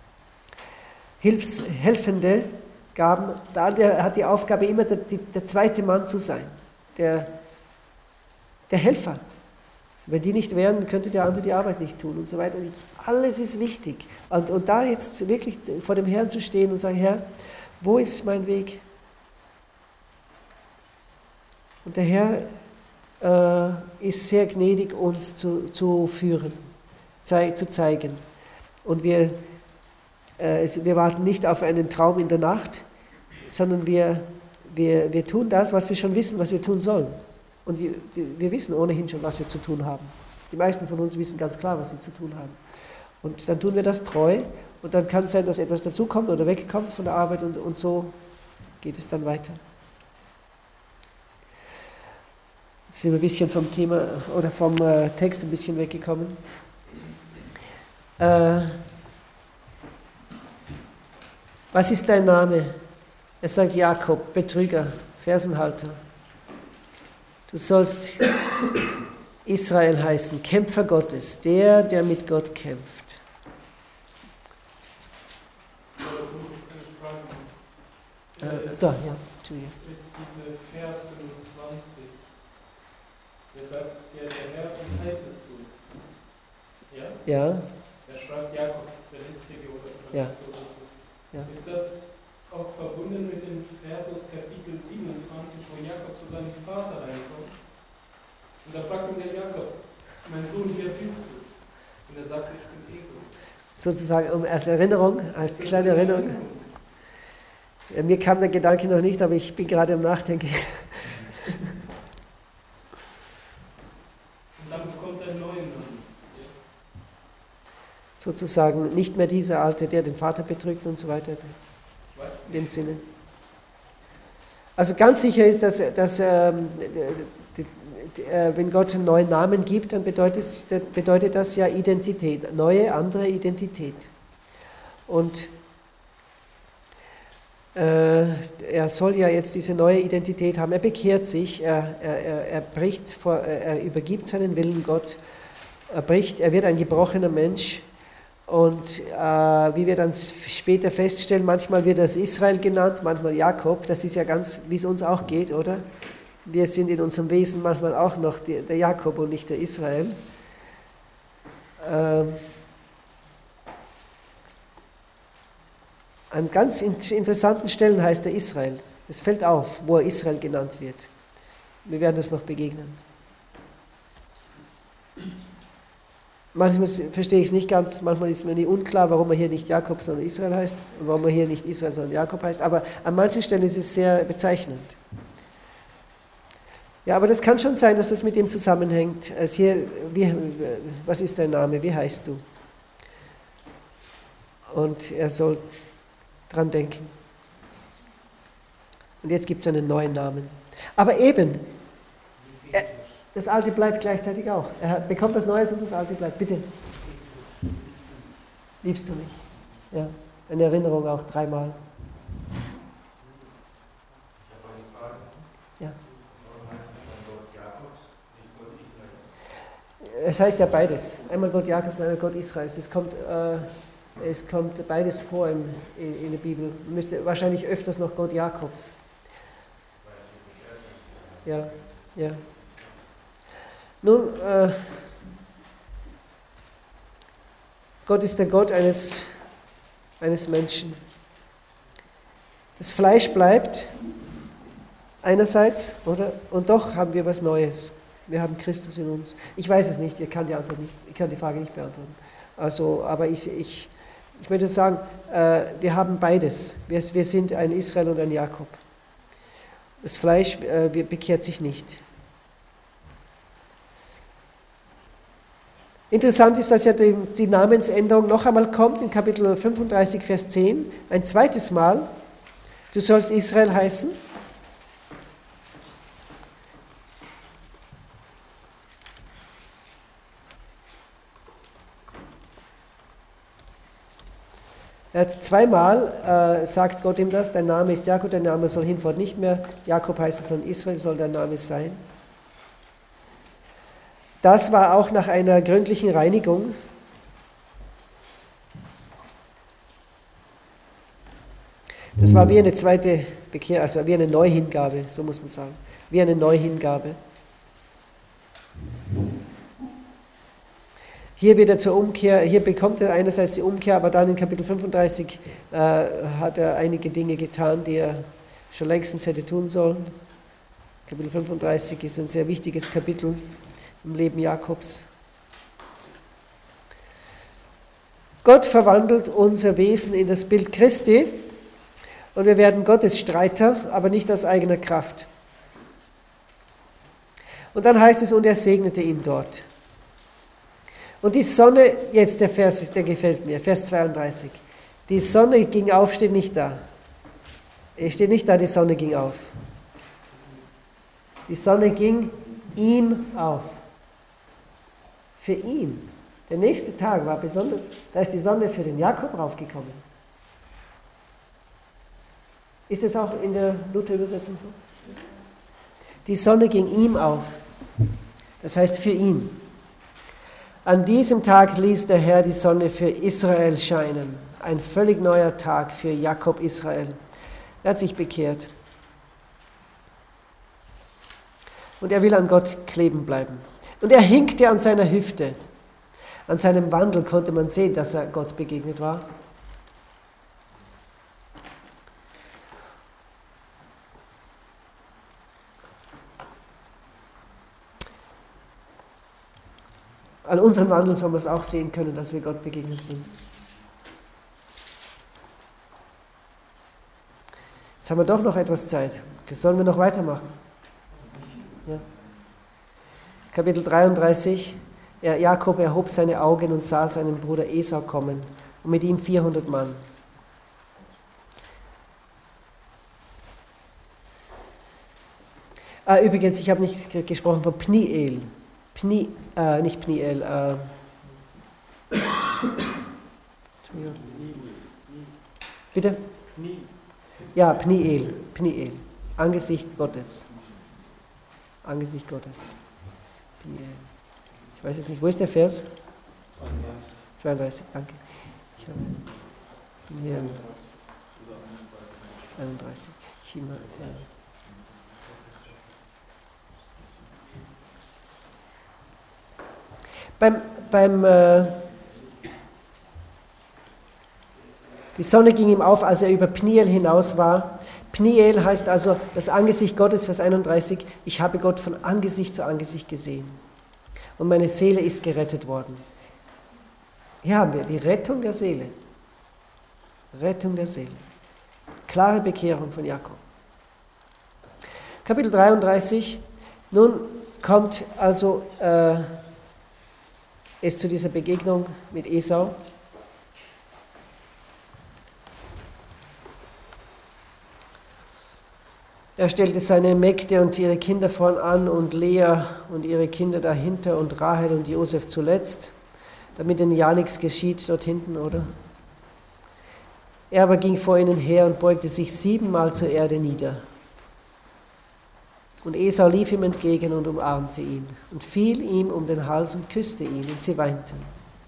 helfende Gaben. Der andere hat die Aufgabe, immer der zweite Mann zu sein, der Helfer. Wenn die nicht wären, könnte der andere die Arbeit nicht tun und so weiter. Alles ist wichtig. Und da jetzt wirklich vor dem Herrn zu stehen und sagen, Herr, wo ist mein Weg? Und der Herr ist sehr gnädig, uns zu führen, zu zeigen. Und wir warten nicht auf einen Traum in der Nacht, sondern wir tun das, was wir schon wissen, was wir tun sollen. Und wir wissen ohnehin schon, was wir zu tun haben. Die meisten von uns wissen ganz klar, was sie zu tun haben. Und dann tun wir das treu und dann kann es sein, dass etwas dazukommt oder wegkommt von der Arbeit und so geht es dann weiter. Jetzt sind wir ein bisschen vom Thema oder vom Text ein bisschen weggekommen. Was ist dein Name? Er sagt Jakob, Betrüger, Fersenhalter. Du sollst Israel heißen, Kämpfer Gottes, der mit Gott kämpft. Da, ja, Entschuldigung. Diese Vers 25, der sagt, der Herr, wie heißest du? Ja? Ja. Er schreibt Jakob, der Listige oder Ja. so. Ja. Ist das auch verbunden mit dem Vers aus Kapitel 27, wo Jakob zu seinem Vater reinkommt? Und da fragt ihn der Jakob, mein Sohn, wer bist du? Und er sagt, ich bin Esau. Sozusagen als Erinnerung, als kleine Erinnerung. Ja, mir kam der Gedanke noch nicht, aber ich bin gerade am Nachdenken. Und dann bekommt er einen neuen Namen. Sozusagen nicht mehr dieser Alte, der den Vater betrügt und so weiter. In dem Sinne. Also ganz sicher ist, dass wenn Gott einen neuen Namen gibt, dann bedeutet das ja Identität, neue, andere Identität. Und er soll ja jetzt diese neue Identität haben. Er bekehrt sich, er übergibt seinen Willen Gott, er wird ein gebrochener Mensch. Und wie wir dann später feststellen, manchmal wird das Israel genannt, manchmal Jakob. Das ist ja ganz, wie es uns auch geht, oder? Wir sind in unserem Wesen manchmal auch noch der Jakob und nicht der Israel. An ganz interessanten Stellen heißt er Israel. Das fällt auf, wo er Israel genannt wird. Wir werden das noch begegnen. Manchmal verstehe ich es nicht ganz, manchmal ist mir nicht unklar, warum er hier nicht Jakob, sondern Israel heißt und warum er hier nicht Israel, sondern Jakob heißt, aber an manchen Stellen ist es sehr bezeichnend. Ja, aber das kann schon sein, dass das mit dem zusammenhängt. Also hier, was ist dein Name, wie heißt du? Und er soll dran denken. Und jetzt gibt es einen neuen Namen. Aber eben, das Alte bleibt gleichzeitig auch. Er bekommt was Neues und das Alte bleibt. Bitte. Liebst du mich? Ja, eine Erinnerung auch 3-mal. Ich habe eine Frage. Ja. Warum heißt es dann dort Jakobs, nicht Gott Es heißt ja beides. Einmal Gott Jakobs, einmal Gott Israels. Es kommt beides vor in der Bibel. Müsste wahrscheinlich öfters noch Gott Jakobs. Ja, ja. Nun, Gott ist der Gott eines Menschen. Das Fleisch bleibt einerseits, oder? Und doch haben wir was Neues. Wir haben Christus in uns. Ich weiß es nicht, ich kann die Frage nicht beantworten. Also, aber ich würde sagen, wir haben beides. Wir sind ein Israel und ein Jakob. Das Fleisch bekehrt sich nicht. Interessant ist, dass ja die Namensänderung noch einmal kommt, in Kapitel 35, Vers 10, ein zweites Mal. Du sollst Israel heißen. Zweimal sagt Gott ihm das, dein Name ist Jakob, dein Name soll hinfort nicht mehr Jakob heißen, sondern Israel soll dein Name sein. Das war auch nach einer gründlichen Reinigung. Das war wie eine zweite Bekehrung, also wie eine Neuhingabe, so muss man sagen. Wie eine Neuhingabe. Hier wird er zur Umkehr, hier bekommt er einerseits die Umkehr, aber dann in Kapitel 35 hat er einige Dinge getan, die er schon längstens hätte tun sollen. Kapitel 35 ist ein sehr wichtiges Kapitel im Leben Jakobs. Gott verwandelt unser Wesen in das Bild Christi und wir werden Gottes Streiter, aber nicht aus eigener Kraft. Und dann heißt es, und er segnete ihn dort. Und die Sonne, jetzt der Vers, der gefällt mir, Vers 32. Die Sonne ging auf, steht nicht da. Es steht nicht da, die Sonne ging auf. Die Sonne ging ihm auf. Für ihn. Der nächste Tag war besonders, da ist die Sonne für den Jakob raufgekommen. Ist das auch in der Luther-Übersetzung so? Die Sonne ging ihm auf. Das heißt für ihn. An diesem Tag ließ der Herr die Sonne für Israel scheinen. Ein völlig neuer Tag für Jakob Israel. Er hat sich bekehrt. Und er will an Gott kleben bleiben. Und er hinkte an seiner Hüfte. An seinem Wandel konnte man sehen, dass er Gott begegnet war. An unserem Wandel soll man es auch sehen können, dass wir Gott begegnet sind. Jetzt haben wir doch noch etwas Zeit. Sollen wir noch weitermachen? Ja. Kapitel 33. Jakob erhob seine Augen und sah seinen Bruder Esau kommen und mit ihm 400 Mann. Übrigens, ich habe nicht gesprochen von Pniel. Nicht Pniel. Bitte? Ja, Pniel. Angesicht Gottes. Angesicht Gottes. Pniel. Ich weiß jetzt nicht, wo ist der Vers? 32, danke. Ich habe hier 31. Die Sonne ging ihm auf, als er über Pniel hinaus war. Pniel heißt also das Angesicht Gottes, Vers 31. Ich habe Gott von Angesicht zu Angesicht gesehen. Und meine Seele ist gerettet worden. Hier haben wir die Rettung der Seele. Rettung der Seele. Klare Bekehrung von Jakob. Kapitel 33. Nun kommt also es zu dieser Begegnung mit Esau. Er stellte seine Mägde und ihre Kinder vorn an und Lea und ihre Kinder dahinter und Rahel und Josef zuletzt, damit ihnen ja nichts geschieht dort hinten, oder? Er aber ging vor ihnen her und beugte sich 7-mal zur Erde nieder. Und Esau lief ihm entgegen und umarmte ihn und fiel ihm um den Hals und küsste ihn, und sie weinten.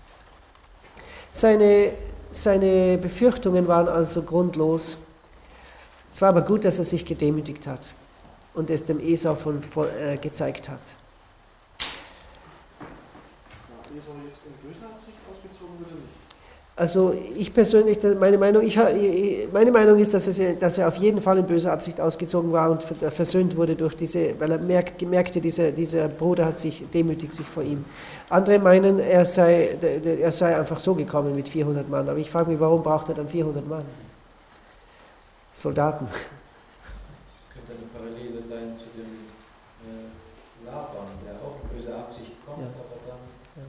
Seine Befürchtungen waren also grundlos. Es war aber gut, dass er sich gedemütigt hat und es dem Esau gezeigt hat. War Esau jetzt in böser Absicht ausgezogen oder nicht? Also ich persönlich, meine Meinung ist, dass er auf jeden Fall in böser Absicht ausgezogen war und versöhnt wurde durch weil er merkte, dieser Bruder demütigt sich vor ihm. Andere meinen, er sei einfach so gekommen mit 400 Mann. Aber ich frage mich, warum braucht er dann 400 Mann? Soldaten. Das könnte eine Parallele sein zu dem Laban, der auch in böser Absicht kommt, Ja. aber dann...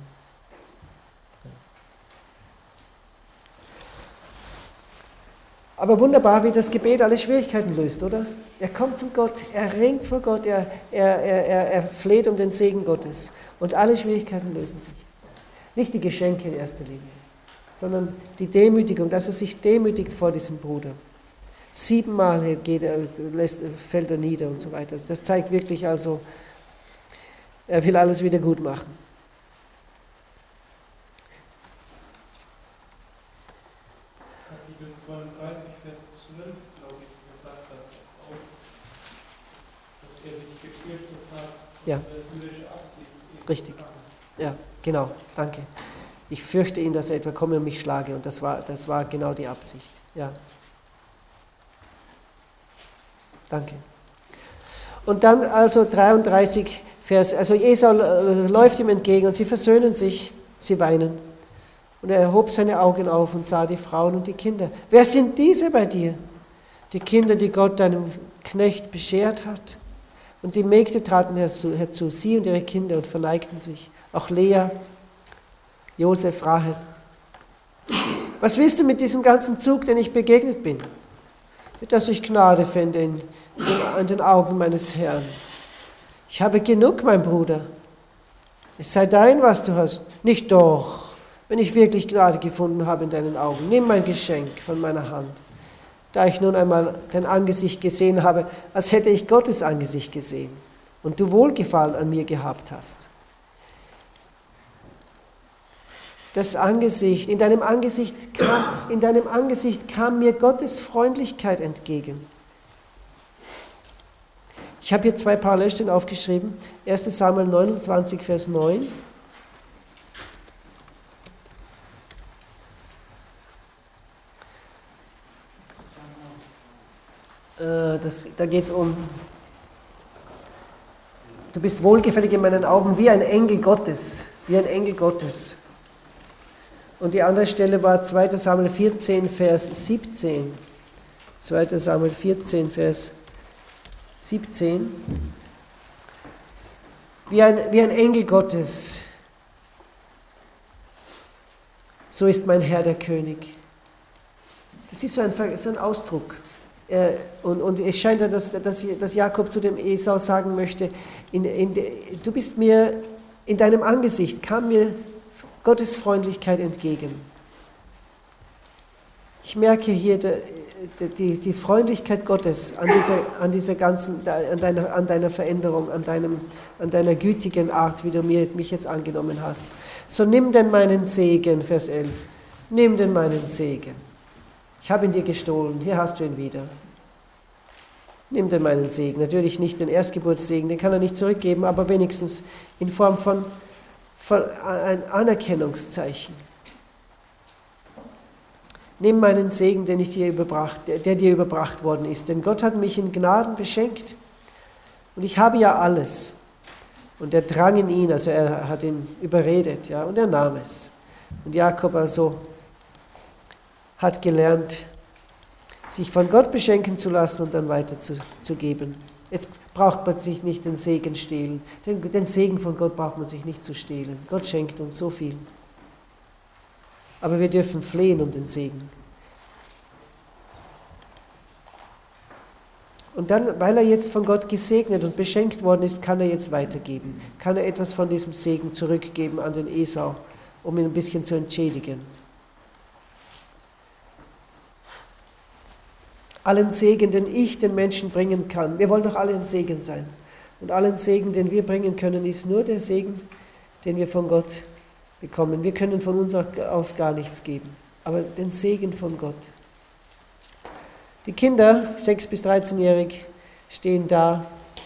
Aber wunderbar, wie das Gebet alle Schwierigkeiten löst, oder? Er kommt zu Gott, er ringt vor Gott, er fleht um den Segen Gottes. Und alle Schwierigkeiten lösen sich. Nicht die Geschenke in erster Linie, sondern die Demütigung, dass er sich demütigt vor diesem Bruder. 7-mal fällt er nieder und so weiter. Das zeigt wirklich also, er will alles wieder gut machen. Kapitel 32, Vers 12, glaube ich, da sagt das aus, dass er sich gefürchtet hat, Ja. jüdische Absicht. Richtig. Ja, genau, danke. Ich fürchte ihn, dass er etwa komme und mich schlage, und das war genau die Absicht. Ja. Danke. Und dann also 33 Vers, also Esau läuft ihm entgegen und sie versöhnen sich, sie weinen. Und er erhob seine Augen auf und sah die Frauen und die Kinder. Wer sind diese bei dir? Die Kinder, die Gott deinem Knecht beschert hat. Und die Mägde traten herzu, sie und ihre Kinder, und verneigten sich. Auch Lea, Josef, Rahel. Was willst du mit diesem ganzen Zug, den ich begegnet bin? Dass ich Gnade fände in den Augen meines Herrn. Ich habe genug, mein Bruder. Es sei dein, was du hast. Nicht doch, wenn ich wirklich Gnade gefunden habe in deinen Augen. Nimm mein Geschenk von meiner Hand. Da ich nun einmal dein Angesicht gesehen habe, als hätte ich Gottes Angesicht gesehen und du Wohlgefallen an mir gehabt hast. Das Angesicht, in deinem Angesicht kam mir Gottes Freundlichkeit entgegen. Ich habe hier 2 Parallelstellen aufgeschrieben. 1. Samuel 29, Vers 9. Da geht es um, du bist wohlgefällig in meinen Augen wie ein Engel Gottes, wie ein Engel Gottes. Und die andere Stelle war 2. Samuel 14, Vers 17. 2. Samuel 14, Vers 17. Wie ein Engel Gottes, so ist mein Herr der König. Das ist so ein Ausdruck. Und es scheint ja, dass Jakob zu dem Esau sagen möchte, du bist mir, in deinem Angesicht kam mir Gottes Freundlichkeit entgegen. Ich merke hier die Freundlichkeit Gottes an deiner Veränderung, an deiner gütigen Art, wie du mich jetzt angenommen hast. So nimm denn meinen Segen, Vers 11, nimm denn meinen Segen. Ich habe ihn dir gestohlen, hier hast du ihn wieder. Nimm denn meinen Segen. Natürlich nicht den Erstgeburtssegen, den kann er nicht zurückgeben, aber wenigstens in Form von ein Anerkennungszeichen. Nimm meinen Segen, der dir überbracht worden ist, denn Gott hat mich in Gnaden beschenkt und ich habe ja alles. Und er drang in ihn, also er hat ihn überredet, ja, und er nahm es. Und Jakob also hat gelernt, sich von Gott beschenken zu lassen und dann weiterzugeben. Jetzt braucht man sich nicht den Segen stehlen. Den Segen von Gott braucht man sich nicht zu stehlen. Gott schenkt uns so viel. Aber wir dürfen flehen um den Segen. Und dann, weil er jetzt von Gott gesegnet und beschenkt worden ist, kann er jetzt weitergeben. Kann er etwas von diesem Segen zurückgeben an den Esau, um ihn ein bisschen zu entschädigen. Allen Segen, den ich den Menschen bringen kann. Wir wollen doch alle ein Segen sein. Und allen Segen, den wir bringen können, ist nur der Segen, den wir von Gott bekommen. Wir können von uns aus gar nichts geben, aber den Segen von Gott. Die Kinder, 6- bis 13-jährig, stehen da,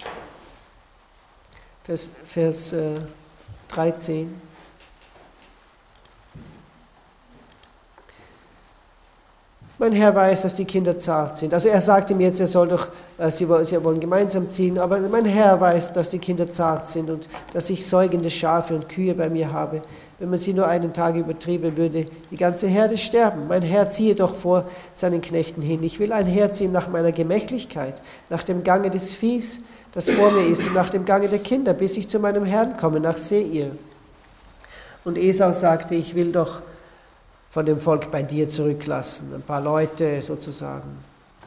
Vers 13. Mein Herr weiß, dass die Kinder zart sind. Also er sagt ihm jetzt, sie wollen gemeinsam ziehen, aber mein Herr weiß, dass die Kinder zart sind und dass ich säugende Schafe und Kühe bei mir habe. Wenn man sie nur einen Tag übertrieben würde, die ganze Herde sterben. Mein Herr ziehe doch vor seinen Knechten hin. Ich will einherziehen nach meiner Gemächlichkeit, nach dem Gange des Viehs, das vor mir ist, und nach dem Gange der Kinder, bis ich zu meinem Herrn komme, nach Seir. Und Esau sagte, ich will doch von dem Volk bei dir zurücklassen, ein paar Leute sozusagen.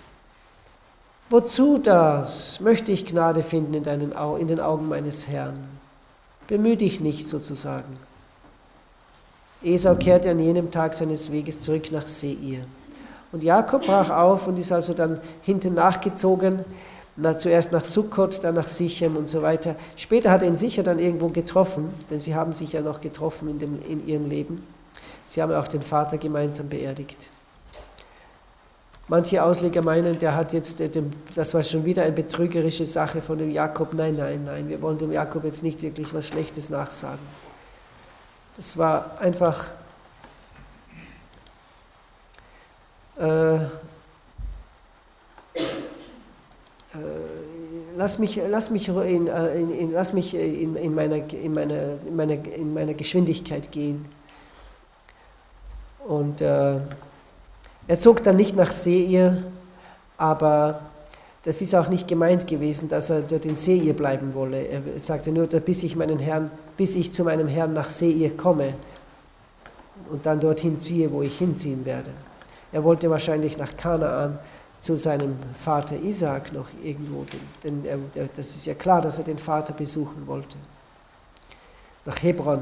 Wozu das? Möchte ich Gnade finden in den Augen meines Herrn? Bemühe dich nicht sozusagen. Esau kehrte an jenem Tag seines Weges zurück nach Seir. Und Jakob brach auf und ist also dann hinten nachgezogen, zuerst nach Sukkot, dann nach Sichem und so weiter. Später hat er ihn sicher dann irgendwo getroffen, denn sie haben sich ja noch getroffen in ihrem Leben. Sie haben auch den Vater gemeinsam beerdigt. Manche Ausleger meinen, der hat jetzt, das war schon wieder eine betrügerische Sache von dem Jakob. Nein, wir wollen dem Jakob jetzt nicht wirklich was Schlechtes nachsagen. Das war einfach lass mich in meiner Geschwindigkeit gehen. Und er zog dann nicht nach Seir, aber das ist auch nicht gemeint gewesen, dass er dort in Seir bleiben wolle. Er sagte nur, bis ich zu meinem Herrn nach Seir komme und dann dorthin ziehe, wo ich hinziehen werde. Er wollte wahrscheinlich nach Kanaan zu seinem Vater Isaak noch irgendwo, denn das ist ja klar, dass er den Vater besuchen wollte. Nach Hebron.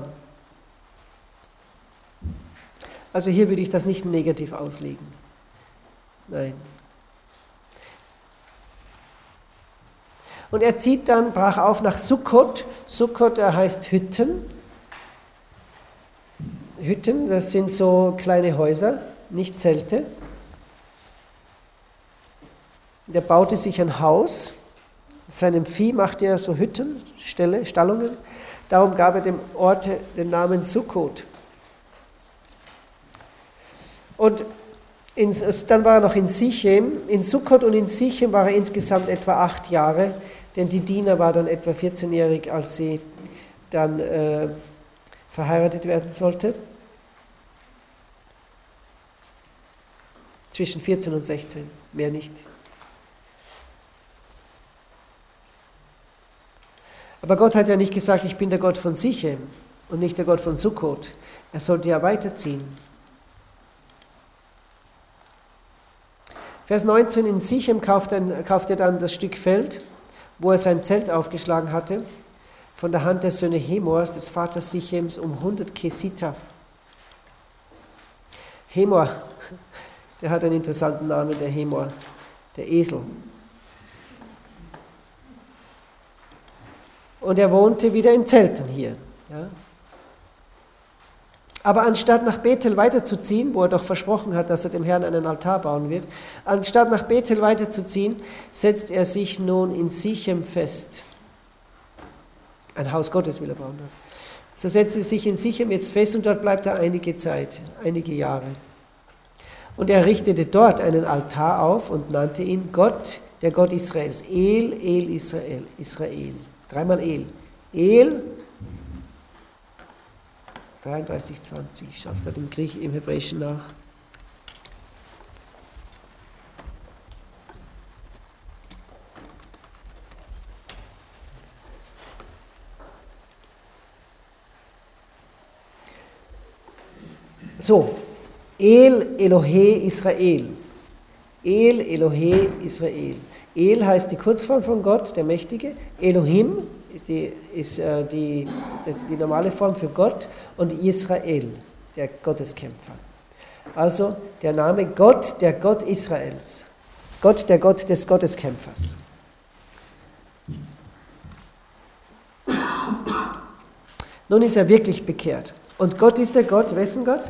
Also hier würde ich das nicht negativ auslegen. Nein. Und er zieht dann, brach auf nach Sukkot. Sukkot heißt Hütten. Hütten, das sind so kleine Häuser, nicht Zelte. Der baute sich ein Haus. Seinem Vieh machte er so Hütten, Stallungen. Darum gab er dem Ort den Namen Sukkot. Und dann war er noch in Sichem. In Sukkot und in Sichem war er insgesamt etwa 8 Jahre, denn die Dina war dann etwa 14-jährig, als sie dann verheiratet werden sollte. Zwischen 14 und 16, mehr nicht. Aber Gott hat ja nicht gesagt, ich bin der Gott von Sichem und nicht der Gott von Sukkot. Er sollte ja weiterziehen. Vers 19, in Sichem kauft er dann das Stück Feld, wo er sein Zelt aufgeschlagen hatte, von der Hand der Söhne Hemors, des Vaters Sichems, um 100 Kesita. Hemor, der hat einen interessanten Namen, der Hemor, der Esel. Und er wohnte wieder in Zelten hier. Ja. Aber anstatt nach Bethel weiterzuziehen, wo er doch versprochen hat, dass er dem Herrn einen Altar bauen wird, anstatt nach Bethel weiterzuziehen, setzt er sich nun in Sichem fest. Ein Haus Gottes will er bauen. So setzt er sich in Sichem jetzt fest und dort bleibt er einige Zeit, einige Jahre. Und er richtete dort einen Altar auf und nannte ihn Gott, der Gott Israels. El, El, Israel, Israel. 3-mal El. El, 33,20. Ich schaue es gerade im Hebräischen nach. So, El Elohe Israel. El Elohe Israel. El heißt die Kurzform von Gott, der Mächtige. Elohim ist die normale Form für Gott. Und Israel, der Gotteskämpfer. Also der Name Gott, der Gott Israels. Gott, der Gott des Gotteskämpfers. Nun ist er wirklich bekehrt. Und Gott ist der Gott, wessen Gott?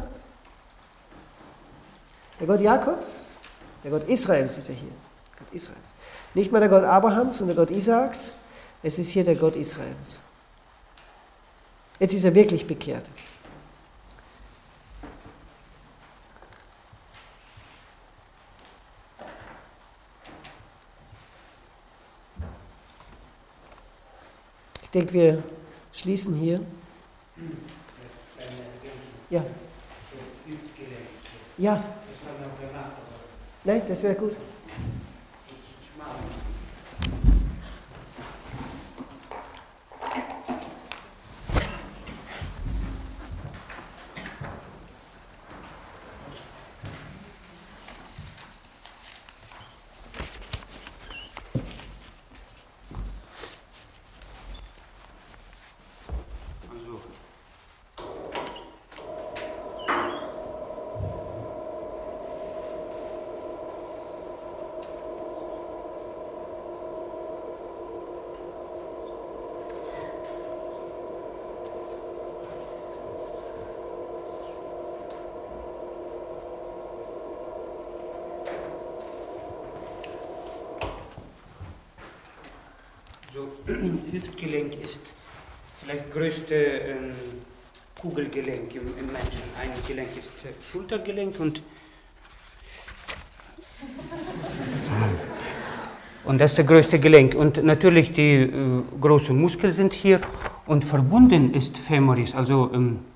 Der Gott Jakobs? Der Gott Israels ist er hier. Gott Israels. Nicht mal der Gott Abrahams und der Gott Isaaks, es ist hier der Gott Israels. Jetzt ist er wirklich bekehrt. Ich denke, wir schließen hier. Ja. Ja. Nein, das wäre gut. So, Hüftgelenk ist vielleicht größte Kugelgelenk im Menschen. Ein Gelenk ist Schultergelenk und das ist der größte Gelenk. Und natürlich die großen Muskeln sind hier und verbunden ist Femoris, also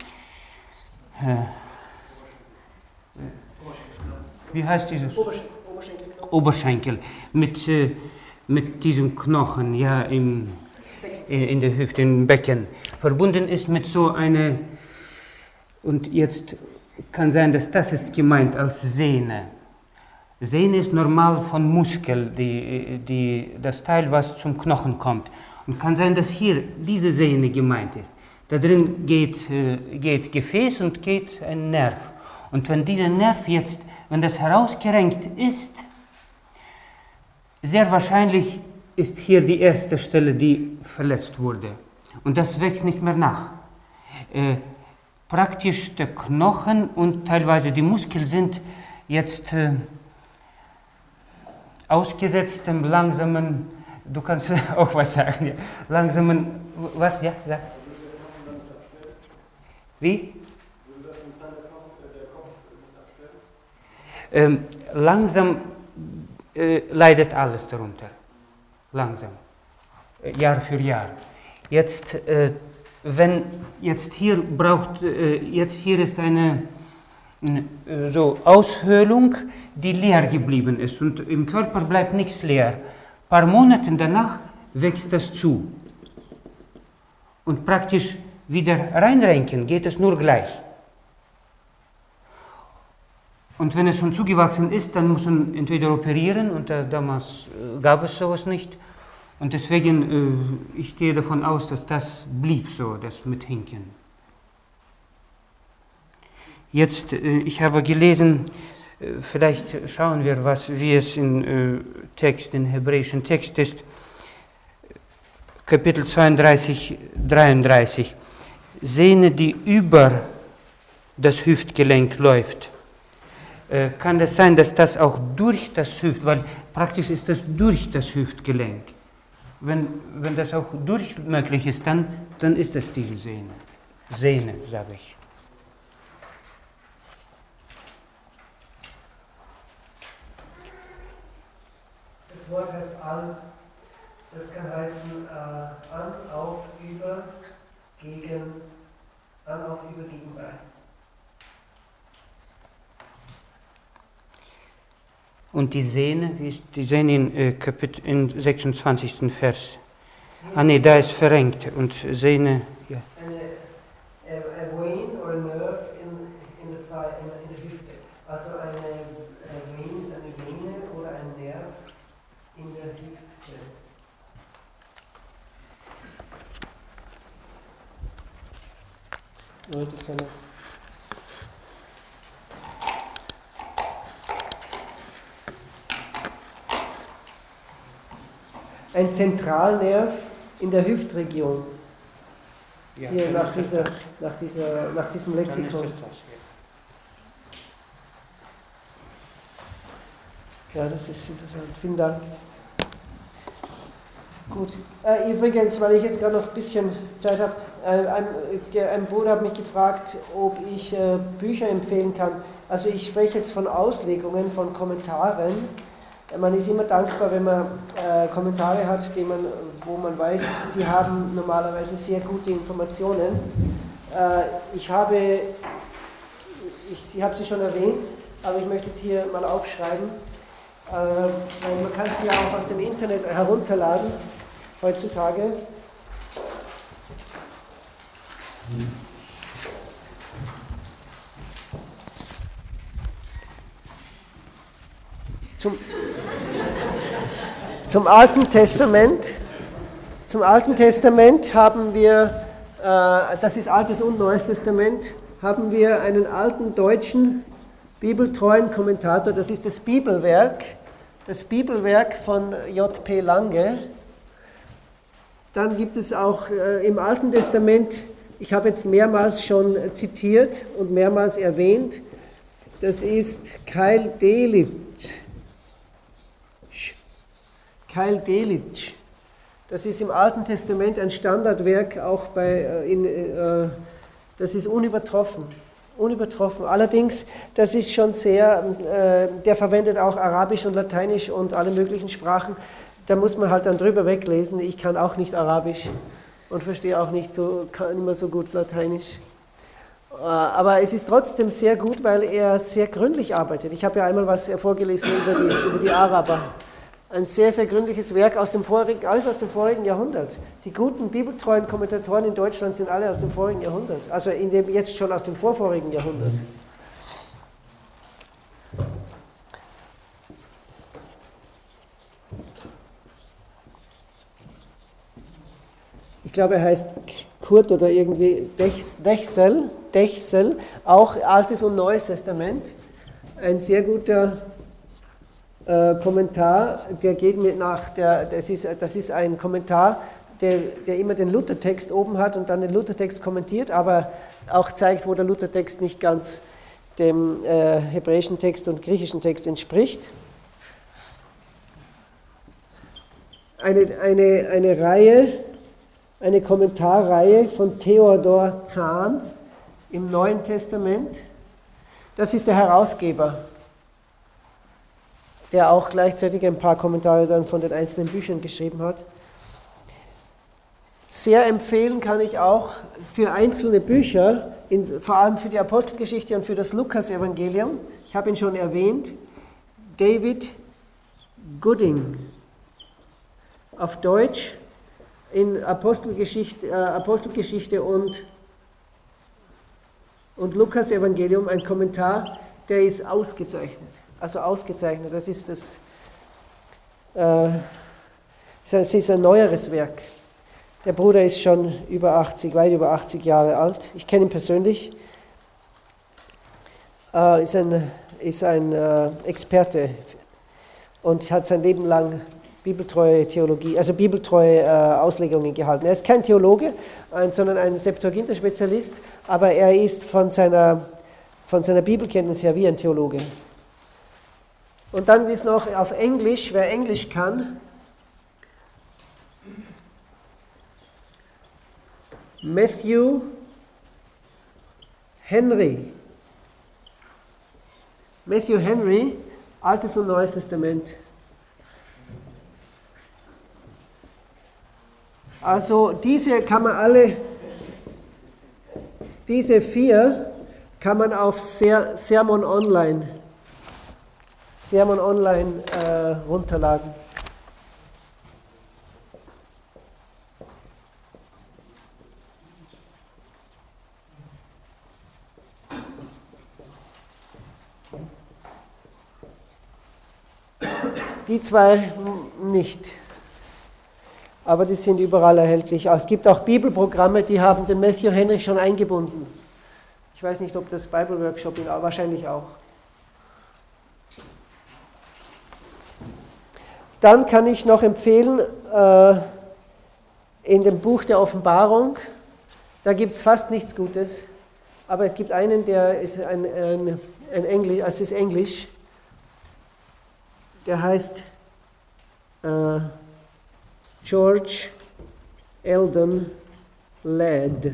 wie heißt dieses? Oberschenkel. Mit diesem Knochen, ja, in der Hüfte, im Becken. Verbunden ist mit so einer, und jetzt kann sein, dass das ist gemeint als Sehne. Sehne ist normal von Muskel, das Teil, was zum Knochen kommt. Und kann sein, dass hier diese Sehne gemeint ist. Da drin geht Gefäß und geht ein Nerv. Und wenn dieser Nerv jetzt, wenn das herausgerenkt ist, sehr wahrscheinlich ist hier die erste Stelle, die verletzt wurde. Und das wächst nicht mehr nach. Praktisch der Knochen und teilweise die Muskeln sind jetzt ausgesetzt dem langsamen, du kannst auch was sagen, ja, langsamen, was, ja, sag. Wie? Würde das ein Teil der Kopf nicht abstellen? Langsam leidet alles darunter. Langsam. Jahr für Jahr. Jetzt, wenn jetzt hier hier ist eine so Aushöhlung, die leer geblieben ist und im Körper bleibt nichts leer. Ein paar Monate danach wächst das zu. Und praktisch wieder reinrenken geht es nur gleich. Und wenn es schon zugewachsen ist, dann muss man entweder operieren, und damals gab es sowas nicht. Und deswegen, ich gehe davon aus, dass das blieb so, das mit Hinken. Jetzt, ich habe gelesen, vielleicht schauen wir, wie es in hebräischen Text ist, Kapitel 32, 33. Sehne, die über das Hüftgelenk läuft. Kann es sein, dass das auch durch das weil praktisch ist das durch das Hüftgelenk. Wenn das auch durch möglich ist, dann ist das diese Sehne. Sehne, sage ich. Das Wort heißt an, das kann heißen an, auf, über, gegen, an, auf, über, gegen, bei. Und die Sehne, wie ist die Sehne in 26. Vers? Ah ne, da ist verrenkt und Sehne, ja. A vein or a nerve in the thigh, in der Hüfte. Also eine Vein ist eine Vene oder ein Nerv in der Hüfte. Ein Zentralnerv in der Hüftregion. Ja, hier dann nach ist das diesem Dann ist Lexikon. das das, ja. Ja, das ist interessant. Vielen Dank. Gut. Übrigens, weil ich jetzt gerade noch ein bisschen Zeit habe, ein Bruder hat mich gefragt, ob ich Bücher empfehlen kann. Also ich spreche jetzt von Auslegungen, von Kommentaren. Man ist immer dankbar, wenn man Kommentare hat, wo man weiß, die haben normalerweise sehr gute Informationen. Ich habe sie schon erwähnt, aber ich möchte es hier mal aufschreiben. Man kann sie ja auch aus dem Internet herunterladen, heutzutage. Zum Alten Testament. Zum Alten Testament haben wir, das ist Altes und Neues Testament, haben wir einen alten deutschen bibeltreuen Kommentator, das ist das Bibelwerk von J.P. Lange. Dann gibt es auch im Alten Testament, ich habe jetzt mehrmals schon zitiert und mehrmals erwähnt, das ist Keil Delitzsch. Keil Delitzsch. Das ist im Alten Testament ein Standardwerk, auch das ist unübertroffen. Allerdings, das ist schon sehr, der verwendet auch Arabisch und Lateinisch und alle möglichen Sprachen. Da muss man halt dann drüber weglesen. Ich kann auch nicht Arabisch und verstehe auch nicht immer so gut Lateinisch. Aber es ist trotzdem sehr gut, weil er sehr gründlich arbeitet. Ich habe ja einmal was vorgelesen über die Araber. Ein sehr, sehr gründliches Werk alles aus dem vorigen Jahrhundert. Die guten bibeltreuen Kommentatoren in Deutschland sind alle aus dem vorigen Jahrhundert, also jetzt schon aus dem vorvorigen Jahrhundert. Ich glaube, er heißt Kurt oder irgendwie Dechsel, auch Altes und Neues Testament. Ein sehr guter Kommentar, der geht mir das ist ein Kommentar, der immer den Luthertext oben hat und dann den Luthertext kommentiert, aber auch zeigt, wo der Luthertext nicht ganz dem hebräischen Text und griechischen Text entspricht. Eine Kommentarreihe von Theodor Zahn im Neuen Testament. Das ist der Herausgeber, der auch gleichzeitig ein paar Kommentare dann von den einzelnen Büchern geschrieben hat. Sehr empfehlen kann ich auch für einzelne Bücher, vor allem für die Apostelgeschichte und für das Lukas-Evangelium, ich habe ihn schon erwähnt, David Gooding. Auf Deutsch in Apostelgeschichte und Lukas-Evangelium ein Kommentar, der ist ausgezeichnet. Also ausgezeichnet, das ist ein neueres Werk. Der Bruder ist schon weit über 80 Jahre alt. Ich kenne ihn persönlich. Ist ein Experte und hat sein Leben lang bibeltreue Theologie, also bibeltreue Auslegungen gehalten. Er ist kein Theologe, sondern ein Septuaginta-Spezialist, aber er ist von seiner Bibelkenntnis her wie ein Theologe. Und dann ist noch auf Englisch, wer Englisch kann, Matthew Henry. Matthew Henry, Altes und Neues Testament. Also diese 4 kann man auf Sermon Online runterladen. Die 2 nicht. Aber die sind überall erhältlich. Es gibt auch Bibelprogramme, die haben den Matthew Henry schon eingebunden. Ich weiß nicht, ob das Bible Workshop ist, aber wahrscheinlich auch. Dann kann ich noch empfehlen, in dem Buch der Offenbarung Da gibt es fast nichts Gutes, aber es gibt einen, der ist ein Englisch, es ist Englisch, der heißt George Eldon Ladd.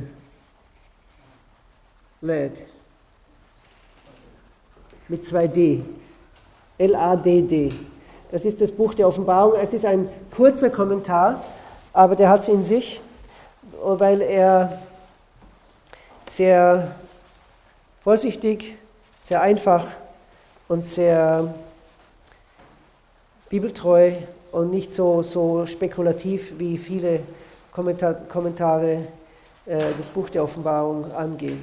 Mit 2D. L-A-D-D. Das ist das Buch der Offenbarung. Es ist ein kurzer Kommentar, aber der hat es in sich, weil er sehr vorsichtig, sehr einfach und sehr bibeltreu und nicht so spekulativ wie viele Kommentare das Buch der Offenbarung angehen.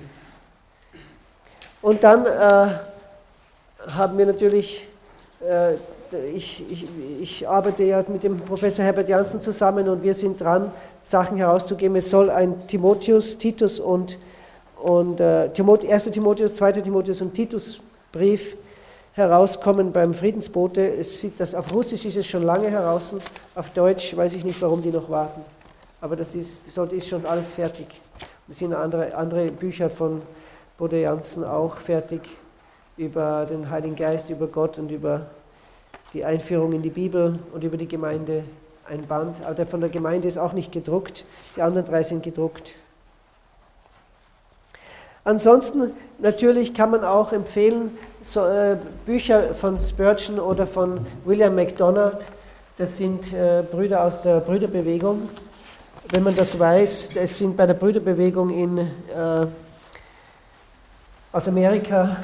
Und dann haben wir natürlich, ich arbeite ja mit dem Professor Herbert Janssen zusammen und wir sind dran, Sachen herauszugeben. Es soll ein Timotheus, Titus und 1. Timotheus, 2. Timotheus und Titus Brief herauskommen beim Friedensbote. Auf Russisch ist es schon lange heraus, auf Deutsch weiß ich nicht, warum die noch warten. Aber das ist schon alles fertig. Es sind andere Bücher von Bruder Janssen auch fertig über den Heiligen Geist, über Gott und über die Einführung in die Bibel und über die Gemeinde ein Band. Aber der von der Gemeinde ist auch nicht gedruckt, die anderen 3 sind gedruckt. Ansonsten natürlich kann man auch empfehlen, Bücher von Spurgeon oder von William MacDonald, das sind Brüder aus der Brüderbewegung. Wenn man das weiß, es sind bei der Brüderbewegung aus Amerika,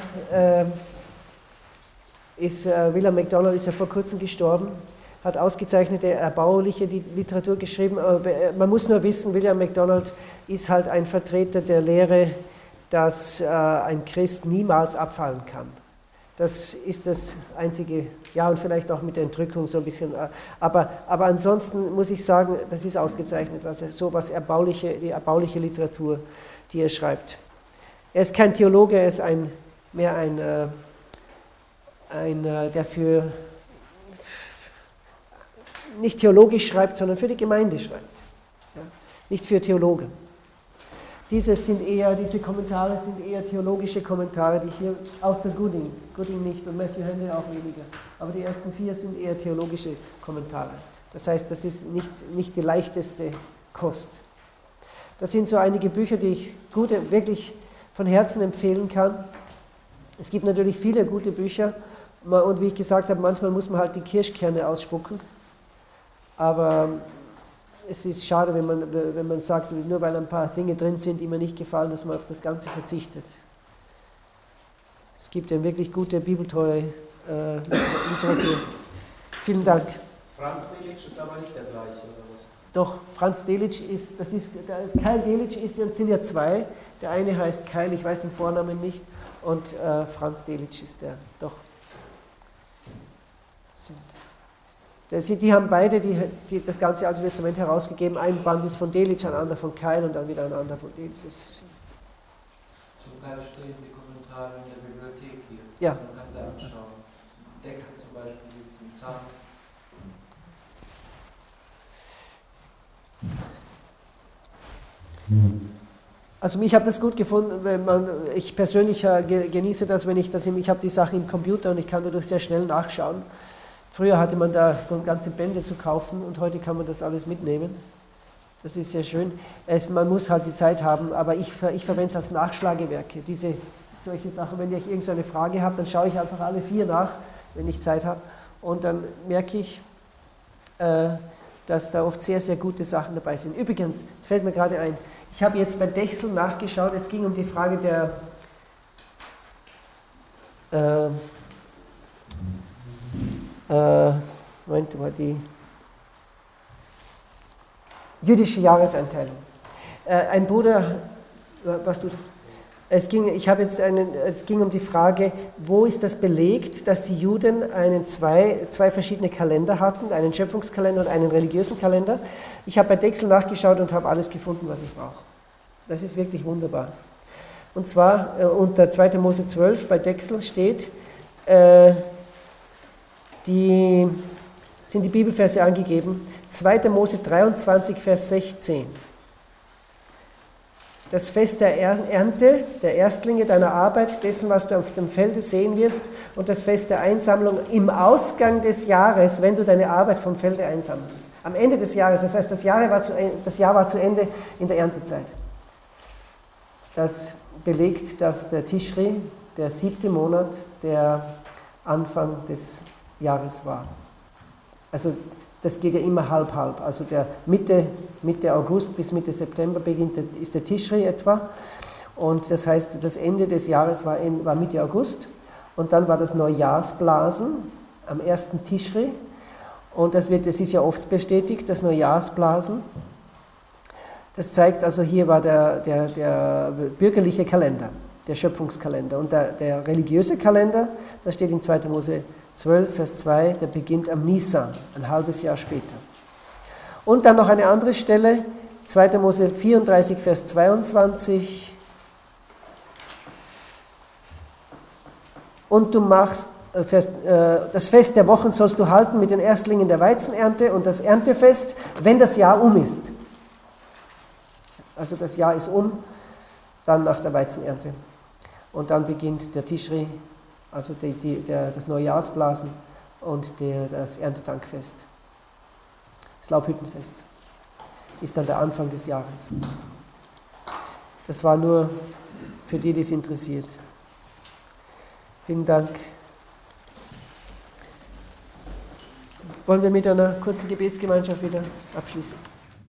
William MacDonald ist ja vor kurzem gestorben, hat ausgezeichnete erbauliche Literatur geschrieben. Man muss nur wissen, William MacDonald ist halt ein Vertreter der Lehre, dass ein Christ niemals abfallen kann. Das ist das Einzige, ja, und vielleicht auch mit der Entrückung so ein bisschen. Aber ansonsten muss ich sagen, das ist ausgezeichnet, die erbauliche Literatur, die er schreibt. Er ist kein Theologe, er ist mehr ein der für nicht theologisch schreibt, sondern für die Gemeinde schreibt. Ja? Nicht für Theologen. Diese Kommentare sind eher theologische Kommentare, die hier, außer Gooding nicht und Matthew Henry auch weniger. Aber die ersten 4 sind eher theologische Kommentare. Das heißt, das ist nicht die leichteste Kost. Das sind so einige Bücher, die ich wirklich von Herzen empfehlen kann. Es gibt natürlich viele gute Bücher und wie ich gesagt habe, manchmal muss man halt die Kirschkerne ausspucken. Aber es ist schade, wenn man sagt, nur weil ein paar Dinge drin sind, die mir nicht gefallen, dass man auf das Ganze verzichtet. Es gibt ja wirklich gute, bibeltreue Literatur. Vielen Dank. Franz Delitzsch ist aber nicht der gleiche, oder was? Doch, Franz Delitzsch Keil Delitzsch sind ja 2. Der eine heißt Keil, ich weiß den Vornamen nicht, und Franz Delitzsch ist der, doch. Die haben beide das ganze Alte Testament herausgegeben. Ein Band ist von Delitzsch, ein anderer von Keil und dann wieder ein anderer von Delitzsch. Zum Teil stehen die Kommentare in der Bibliothek hier. Ja. Man kann sie anschauen. Dexel zum Beispiel zum Zahn. Also ich habe das gut gefunden, ich persönlich genieße das, ich habe die Sachen im Computer und ich kann dadurch sehr schnell nachschauen. Früher hatte man da ganze Bände zu kaufen und heute kann man das alles mitnehmen. Das ist sehr schön. Man muss halt die Zeit haben, aber ich verwende es als Nachschlagewerke. Solche Sachen, wenn ich irgend so eine Frage habe, dann schaue ich einfach alle 4 nach, wenn ich Zeit habe. Und dann merke ich, dass da oft sehr, sehr gute Sachen dabei sind. Übrigens, es fällt mir gerade ein, ich habe jetzt bei Dechsel nachgeschaut, es ging um die Frage der die jüdische Jahreseinteilung. Ein Bruder, was du das? Es ging um die Frage, wo ist das belegt, dass die Juden zwei verschiedene Kalender hatten, einen Schöpfungskalender und einen religiösen Kalender. Ich habe bei Dechsel nachgeschaut und habe alles gefunden, was ich brauche. Das ist wirklich wunderbar. Und zwar unter 2. Mose 12 bei Dechsel steht, sind die Bibelverse angegeben. 2. Mose 23, Vers 16. das Fest der Ernte, der Erstlinge deiner Arbeit, dessen, was du auf dem Felde sehen wirst, und das Fest der Einsammlung im Ausgang des Jahres, wenn du deine Arbeit vom Felde einsammelst. Am Ende des Jahres, das heißt, das Jahr war zu Ende in der Erntezeit. Das belegt, dass der Tischri, der 7. Monat, der Anfang des Jahres war. Also das geht ja immer halb-halb. Also der Mitte August bis Mitte September ist der Tischri etwa. Und das heißt, das Ende des Jahres war Mitte August. Und dann war das Neujahrsblasen am 1. Tischri. Und das ist ja oft bestätigt, das Neujahrsblasen. Das zeigt also, hier war der bürgerliche Kalender, der Schöpfungskalender. Und der religiöse Kalender, das steht in 2. Mose 12, Vers 2, der beginnt am Nisan, ein halbes Jahr später. Und dann noch eine andere Stelle, 2. Mose 34, Vers 22. Und du machst, das Fest der Wochen sollst du halten mit den Erstlingen der Weizenernte und das Erntefest, wenn das Jahr um ist. Also das Jahr ist dann nach der Weizenernte. Und dann beginnt der Tischri, also das Neujahrsblasen und das Erntedankfest. Das Laubhüttenfest ist dann der Anfang des Jahres. Das war nur für die, die es interessiert. Vielen Dank. Wollen wir mit einer kurzen Gebetsgemeinschaft wieder abschließen?